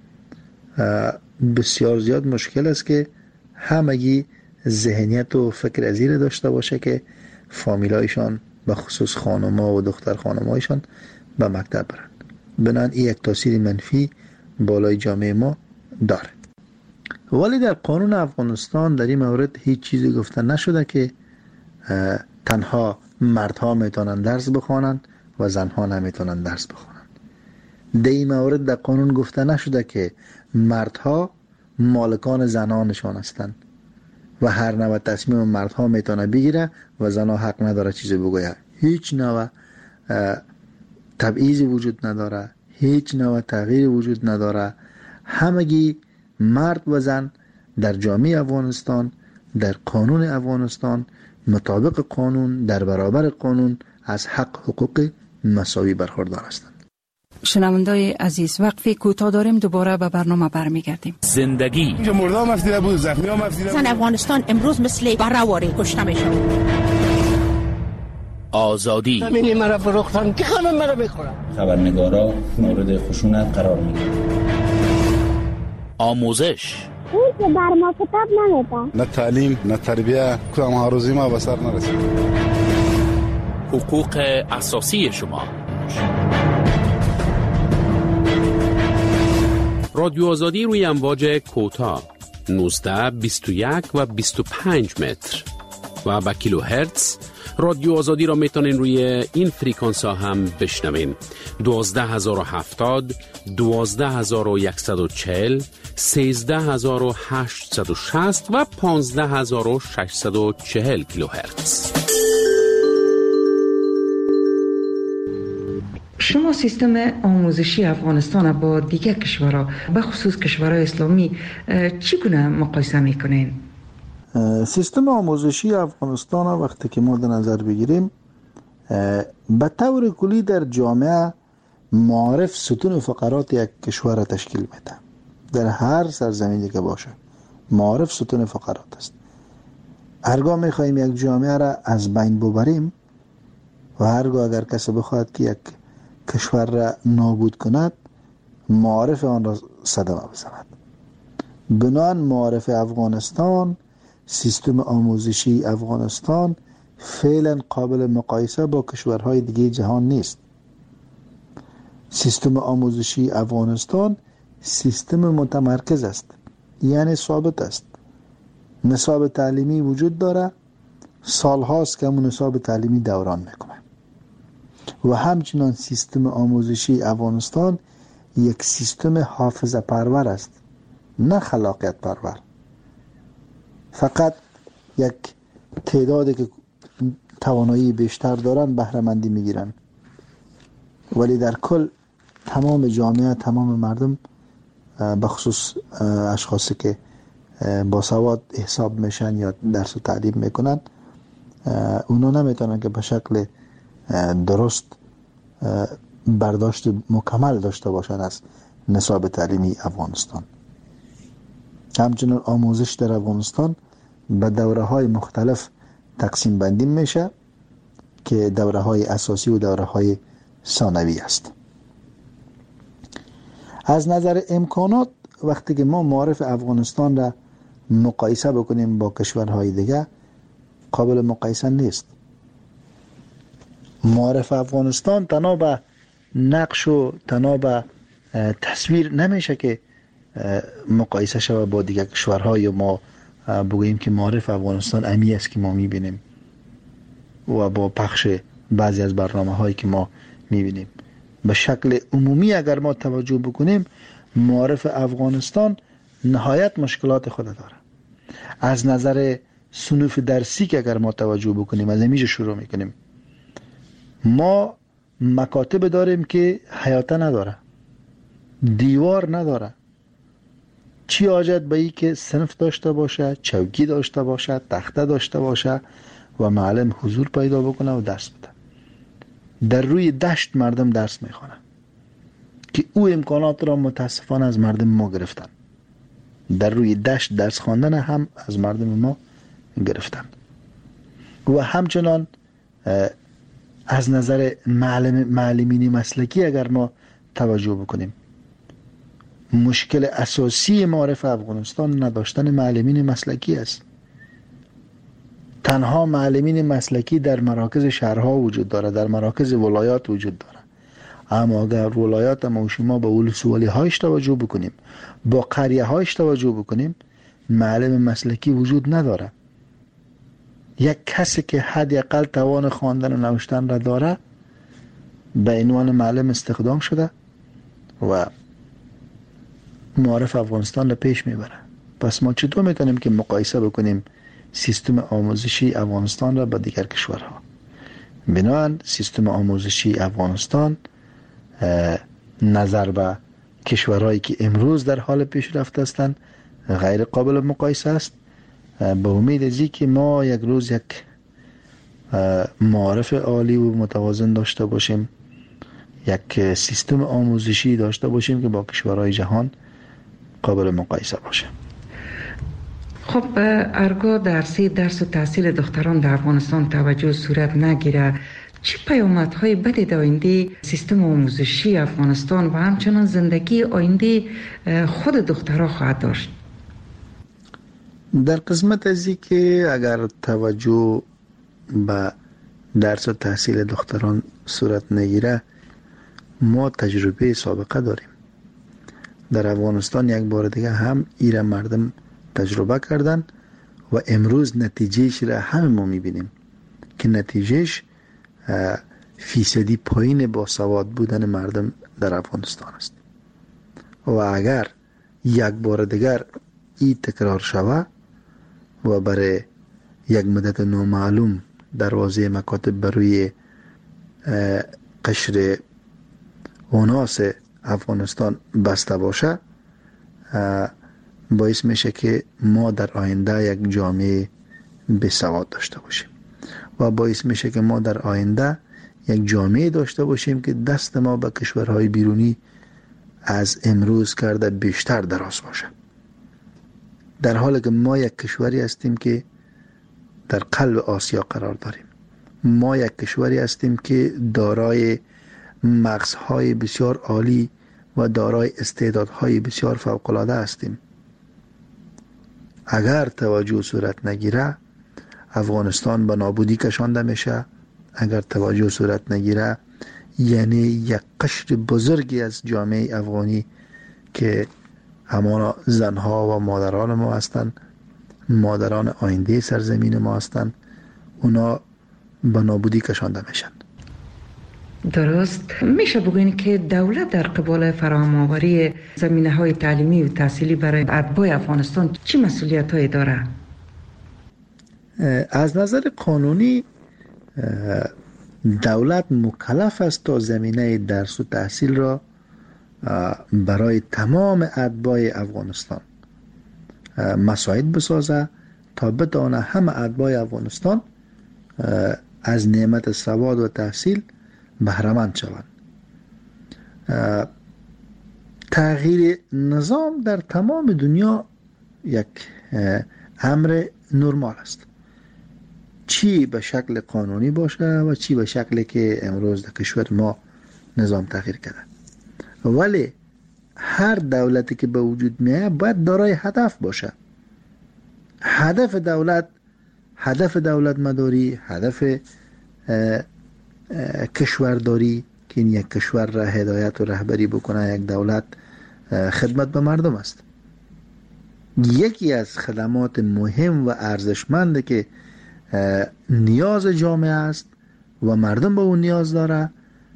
بسیار زیاد مشکل است که همگی ذهنیت و فکر ازیر داشته باشه که فامیلایشان به خصوص خانم‌ها و دختر خانم‌هایشان به مکتب برند. بنابراین این یک تاثیر منفی بالای جامعه ما داره. ولی در قانون افغانستان در این مورد هیچ چیزی گفته نشده که تنها مردها میتونن درس بخوانند و زنها نمیتونن درس بخوانند. در این مورد در قانون گفته نشده که مردها مالکان زنانشان هستند و هر نوع تصمیم مردها میتونه بگیره و زنها حق نداره چیزی بگویه. هیچ نوع تبعیضی وجود نداره، هیچ نوع تغییر وجود نداره. همگی مرد و زن در جامعه افغانستان، در قانون افغانستان، مطابق قانون، در برابر قانون از حق حقوق مساوی برخوردار هستند. شنوندای عزیز، وقفی کوتاه داریم، دوباره به برنامه برمیگردیم. زندگی اینجا مردم افزیده بود، زخمی هم افزیده بود. زن افغانستان امروز مثل برهواری کشته میشه. آزادی زمینی مرا فروختن که خانم مرا بخورن. خبرنگارا مورد خشونت قرار میگیرن. آموزش اون که بر ما کتاب نمیده. نه تعلیم، نه تربیه، کدام هاروزی ما به سر نرسید. حقوق اساسی شما. رادیو آزادی روی امواج کوتاه نوزده بیست و یک و بیست و پنج متر و با کیلو هرتز. رادیو آزادی را میتونین روی این فریکانس ها هم بشنوین: دوازده هزار و هفتاد، دوازده هزار و صد و چهل، سیزده هزار و هشتصد و شصت و پانزده هزار و ششصد و چهل کیلو هرتز. شما سیستم آموزشی افغانستان با دیگر کشورها به خصوص کشورهای اسلامی چگونه مقایسه میکنین؟ سیستم آموزشی افغانستان وقتی که ما در نظر بگیریم، به طور کلی در جامعه معارف ستون فقرات یک کشور تشکیل میده. در هر سرزمینی که باشه معارف ستون فقرات است. هرگاه میخواهیم یک جامعه را از بین ببریم و هرگاه اگر کسی بخواهد که یک کشور را نابود کند، معارف آن را صدمه بزند. بنابراین معارف افغانستان، سیستم آموزشی افغانستان فعلا قابل مقایسه با کشورهای دیگه جهان نیست. سیستم آموزشی افغانستان سیستم متمرکز است، یعنی ثابت است. نصاب تعلیمی وجود داره، سالهاست که همون نصاب تعلیمی دوران میکنه. و همچنان سیستم آموزشی افغانستان یک سیستم حافظه پرور است، نه خلاقیت پرور. فقط یک تعدادی که توانایی بیشتر دارن بهره مندی میگیرن، ولی در کل تمام جامعه، تمام مردم، بخصوص اشخاصی که با سواد حساب میشن یا درس و تعلیم میکنن، اونا نمیتونن که به شکل درست برداشت مکمل داشته باشن از نصاب تعلیمی افغانستان. همچنین آموزش در افغانستان به دوره های مختلف تقسیم بندی میشه که دوره های اساسی و دوره های ثانوی است. از نظر امکانات وقتی که ما معارف افغانستان را مقایسه بکنیم با کشورهای دیگه، قابل مقایسه نیست. معارف افغانستان تنها به نقش و تنها به تصویر نمیشه که مقایسه شوه با دیگر کشورها، یا ما بگوییم که معارف افغانستان امی است که ما میبینیم و با پخش بعضی از برنامه هایی که ما میبینیم. به شکل عمومی اگر ما توجه بکنیم، معارف افغانستان نهایت مشکلات خود داره. از نظر صنوف درسی که اگر ما توجه بکنیم، از همیشه شروع میکنیم، ما مکاتب داریم که حیاته نداره، دیوار نداره. چی حاجت به ای که صنف داشته باشه، چوکی داشته باشه، تخته داشته باشه و معلم حضور پیدا بکنه و درس بده. در روی دشت مردم درس میخوانه که او امکانات را متاسفانه از مردم ما گرفتن. در روی دشت درس خواندن هم از مردم ما گرفتن. و همچنان از نظر معلم معلمین مسلکی اگر ما توجه بکنیم، مشکل اساسی معارف افغانستان نداشتن معلمین مسلکی است. تنها معلمین مسلکی در مراکز شهرها وجود داره، در مراکز ولایات وجود داره. اما اگر ولایات ما شما با ولسوالی هایش توجه بکنیم، با قریه هایش توجه بکنیم، معلم مسلکی وجود نداره. یک کسی که حداقل توان خواندن و نوشتن را داره به عنوان معلم استخدام شده و معارف افغانستان را پیش میبره. پس ما چطور میتونیم که مقایسه بکنیم سیستم آموزشی افغانستان را با دیگر کشورها؟ بنابراین سیستم آموزشی افغانستان نظر به کشورهایی که امروز در حال پیشرفت هستند غیر قابل مقایسه است. به امید از که ما یک روز یک معارف عالی و متوازن داشته باشیم، یک سیستم آموزشی داشته باشیم که با کشورهای جهان قابل مقایسه باشه. خب ارگاه درسی درس و تحصیل دختران در افغانستان توجه صورت نگیره، چه پیامدهای بدی در آینده سیستم آموزشی افغانستان و همچنان زندگی آینده خود دخترها خواهد داشت؟ در قسمت ازی که اگر توجه به درس و تحصیل دختران صورت نگیره، ما تجربه سابقه داریم. در افغانستان یک بار دیگه هم ایران مردم تجربه کردن و امروز نتیجهش را همه ما میبینیم که نتیجهش فیصدی پایین با سواد بودن مردم در افغانستان است. و اگر یک بار دیگر این تکرار شود و برای یک مدت نامعلوم دروازه مکاتب بروی قشر اوناس افغانستان بسته باشه، باعث میشه که ما در آینده یک جامعه بسواد داشته باشیم و باعث میشه که ما در آینده یک جامعه داشته باشیم که دست ما به کشورهای بیرونی از امروز کرده بیشتر دراز باشه، در حالی که ما یک کشوری هستیم که در قلب آسیا قرار داریم. ما یک کشوری هستیم که دارای مغزهای بسیار عالی و دارای استعدادهای بسیار فوق‌العاده هستیم. اگر توجه صورت نگیره افغانستان به نابودی کشانده میشه. اگر توجه صورت نگیره یعنی یک قشر بزرگی از جامعه افغانی که همان زنها و مادران ما هستند، مادران آینده سرزمین ما هستند، اونا به نابودی کشانده میشن. درست. میشه بگوین که دولت در قبال فراهم آوری زمینه های تعلیمی و تحصیلی برای اتباع افغانستان چی مسئولیت هایی داره؟ از نظر قانونی دولت مکلف است تا زمینه درس و تحصیل را برای تمام اتباع افغانستان مساعد بسازه تا بتوانه همه اتباع افغانستان از نعمت سواد و تحصیل بهره‌مند شوند. تغییر نظام در تمام دنیا یک امر نرمال است، چی به شکل قانونی باشه و چی به شکلی که امروز در کشور ما نظام تغییر کرده. ولی هر دولتی که به وجود میاد باید دارای هدف باشه. هدف دولت هدف دولت مداری، هدف کشورداری که این یک کشور را هدایت و رهبری بکنه، یک دولت خدمت به مردم است. یکی از خدمات مهم و ارزشمند که نیاز جامعه است و مردم به اون نیاز داره،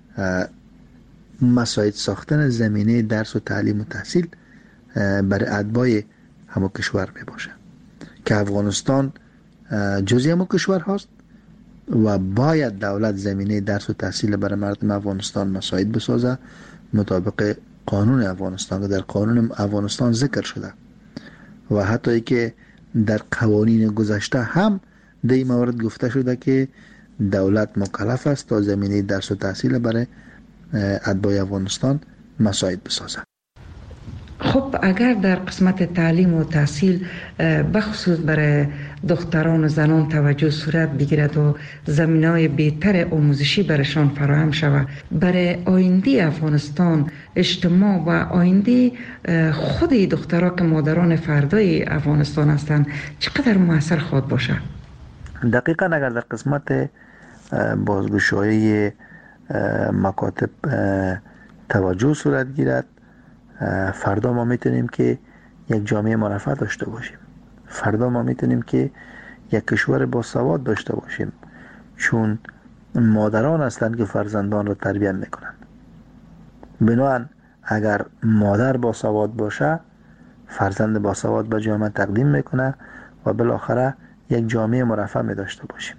مساعد ساختن زمینه درس و تعلیم و تحصیل برای اتباع همو کشور می باشه که افغانستان جزئی همو کشور هست و باید دولت زمینه درس و تحصیل برای مردم افغانستان مساعد بسازه مطابق قانون افغانستان که در قانون افغانستان ذکر شده و حتی ای که در قوانین گذشته هم در این مورد گفته شده که دولت مکلف است تا زمینه درس و تحصیل برای اتباع افغانستان مساعد بسازه. خب اگر در قسمت تعلیم و تحصیل بخصوص برای دختران و زنان توجه صورت بگیرد و زمینه‌های بهتر آموزشی برایشان فراهم شود، برای آینده افغانستان، اجتماع و آینده خود دخترها که مادران فردای افغانستان هستند چقدر مؤثر خواهد باشه؟ دقیقاً اگر در قسمت بازگشایی مکاتب توجه صورت گیرد، فردا ما میتونیم که یک جامعه مرفه داشته باشیم. فردا ما میتونیم که یک کشور با سواد داشته باشیم، چون مادران هستند که فرزندان را تربیت میکنند. بنابراین اگر مادر با سواد باشه، فرزند با سواد به جامعه تقدیم میکنه و بالاخره یک جامعه مرفه می داشته باشیم.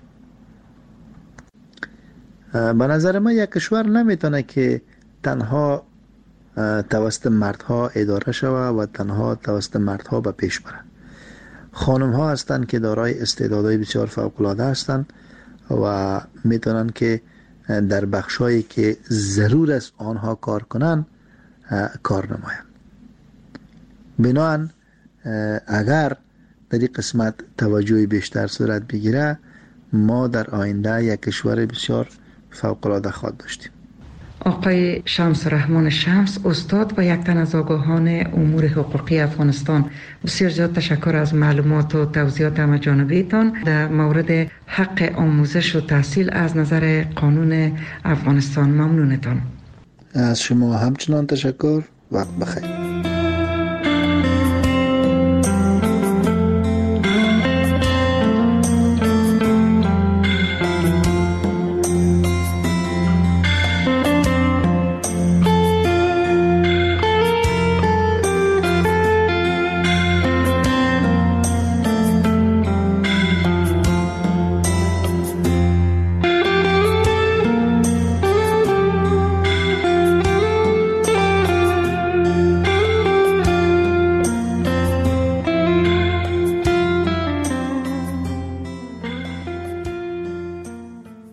به نظر من یک کشور نمیتونه که تنها توسط مردها اداره شود و تنها توسط مردها به پیش بره. خانم ها هستند که دارای استعدادهای بسیار فوق العاده هستند و میتونن که در بخشایی که ضرور است آنها کار کنن کار نمایند. بنابراین اگر در این قسمت توجه بیشتر صورت بگیره، ما در آینده یک کشور بسیار فوق العاده خواهد داشتیم. آقای شمس رحمان شمس، استاد و یک تن از آگاهان امور حقوقی افغانستان، بسیار زیاد تشکر از معلومات و توضیحات همه جانبیتان در مورد حق آموزش و تحصیل از نظر قانون افغانستان. ممنونتان. از شما همچنان تشکر. وقت بخیر.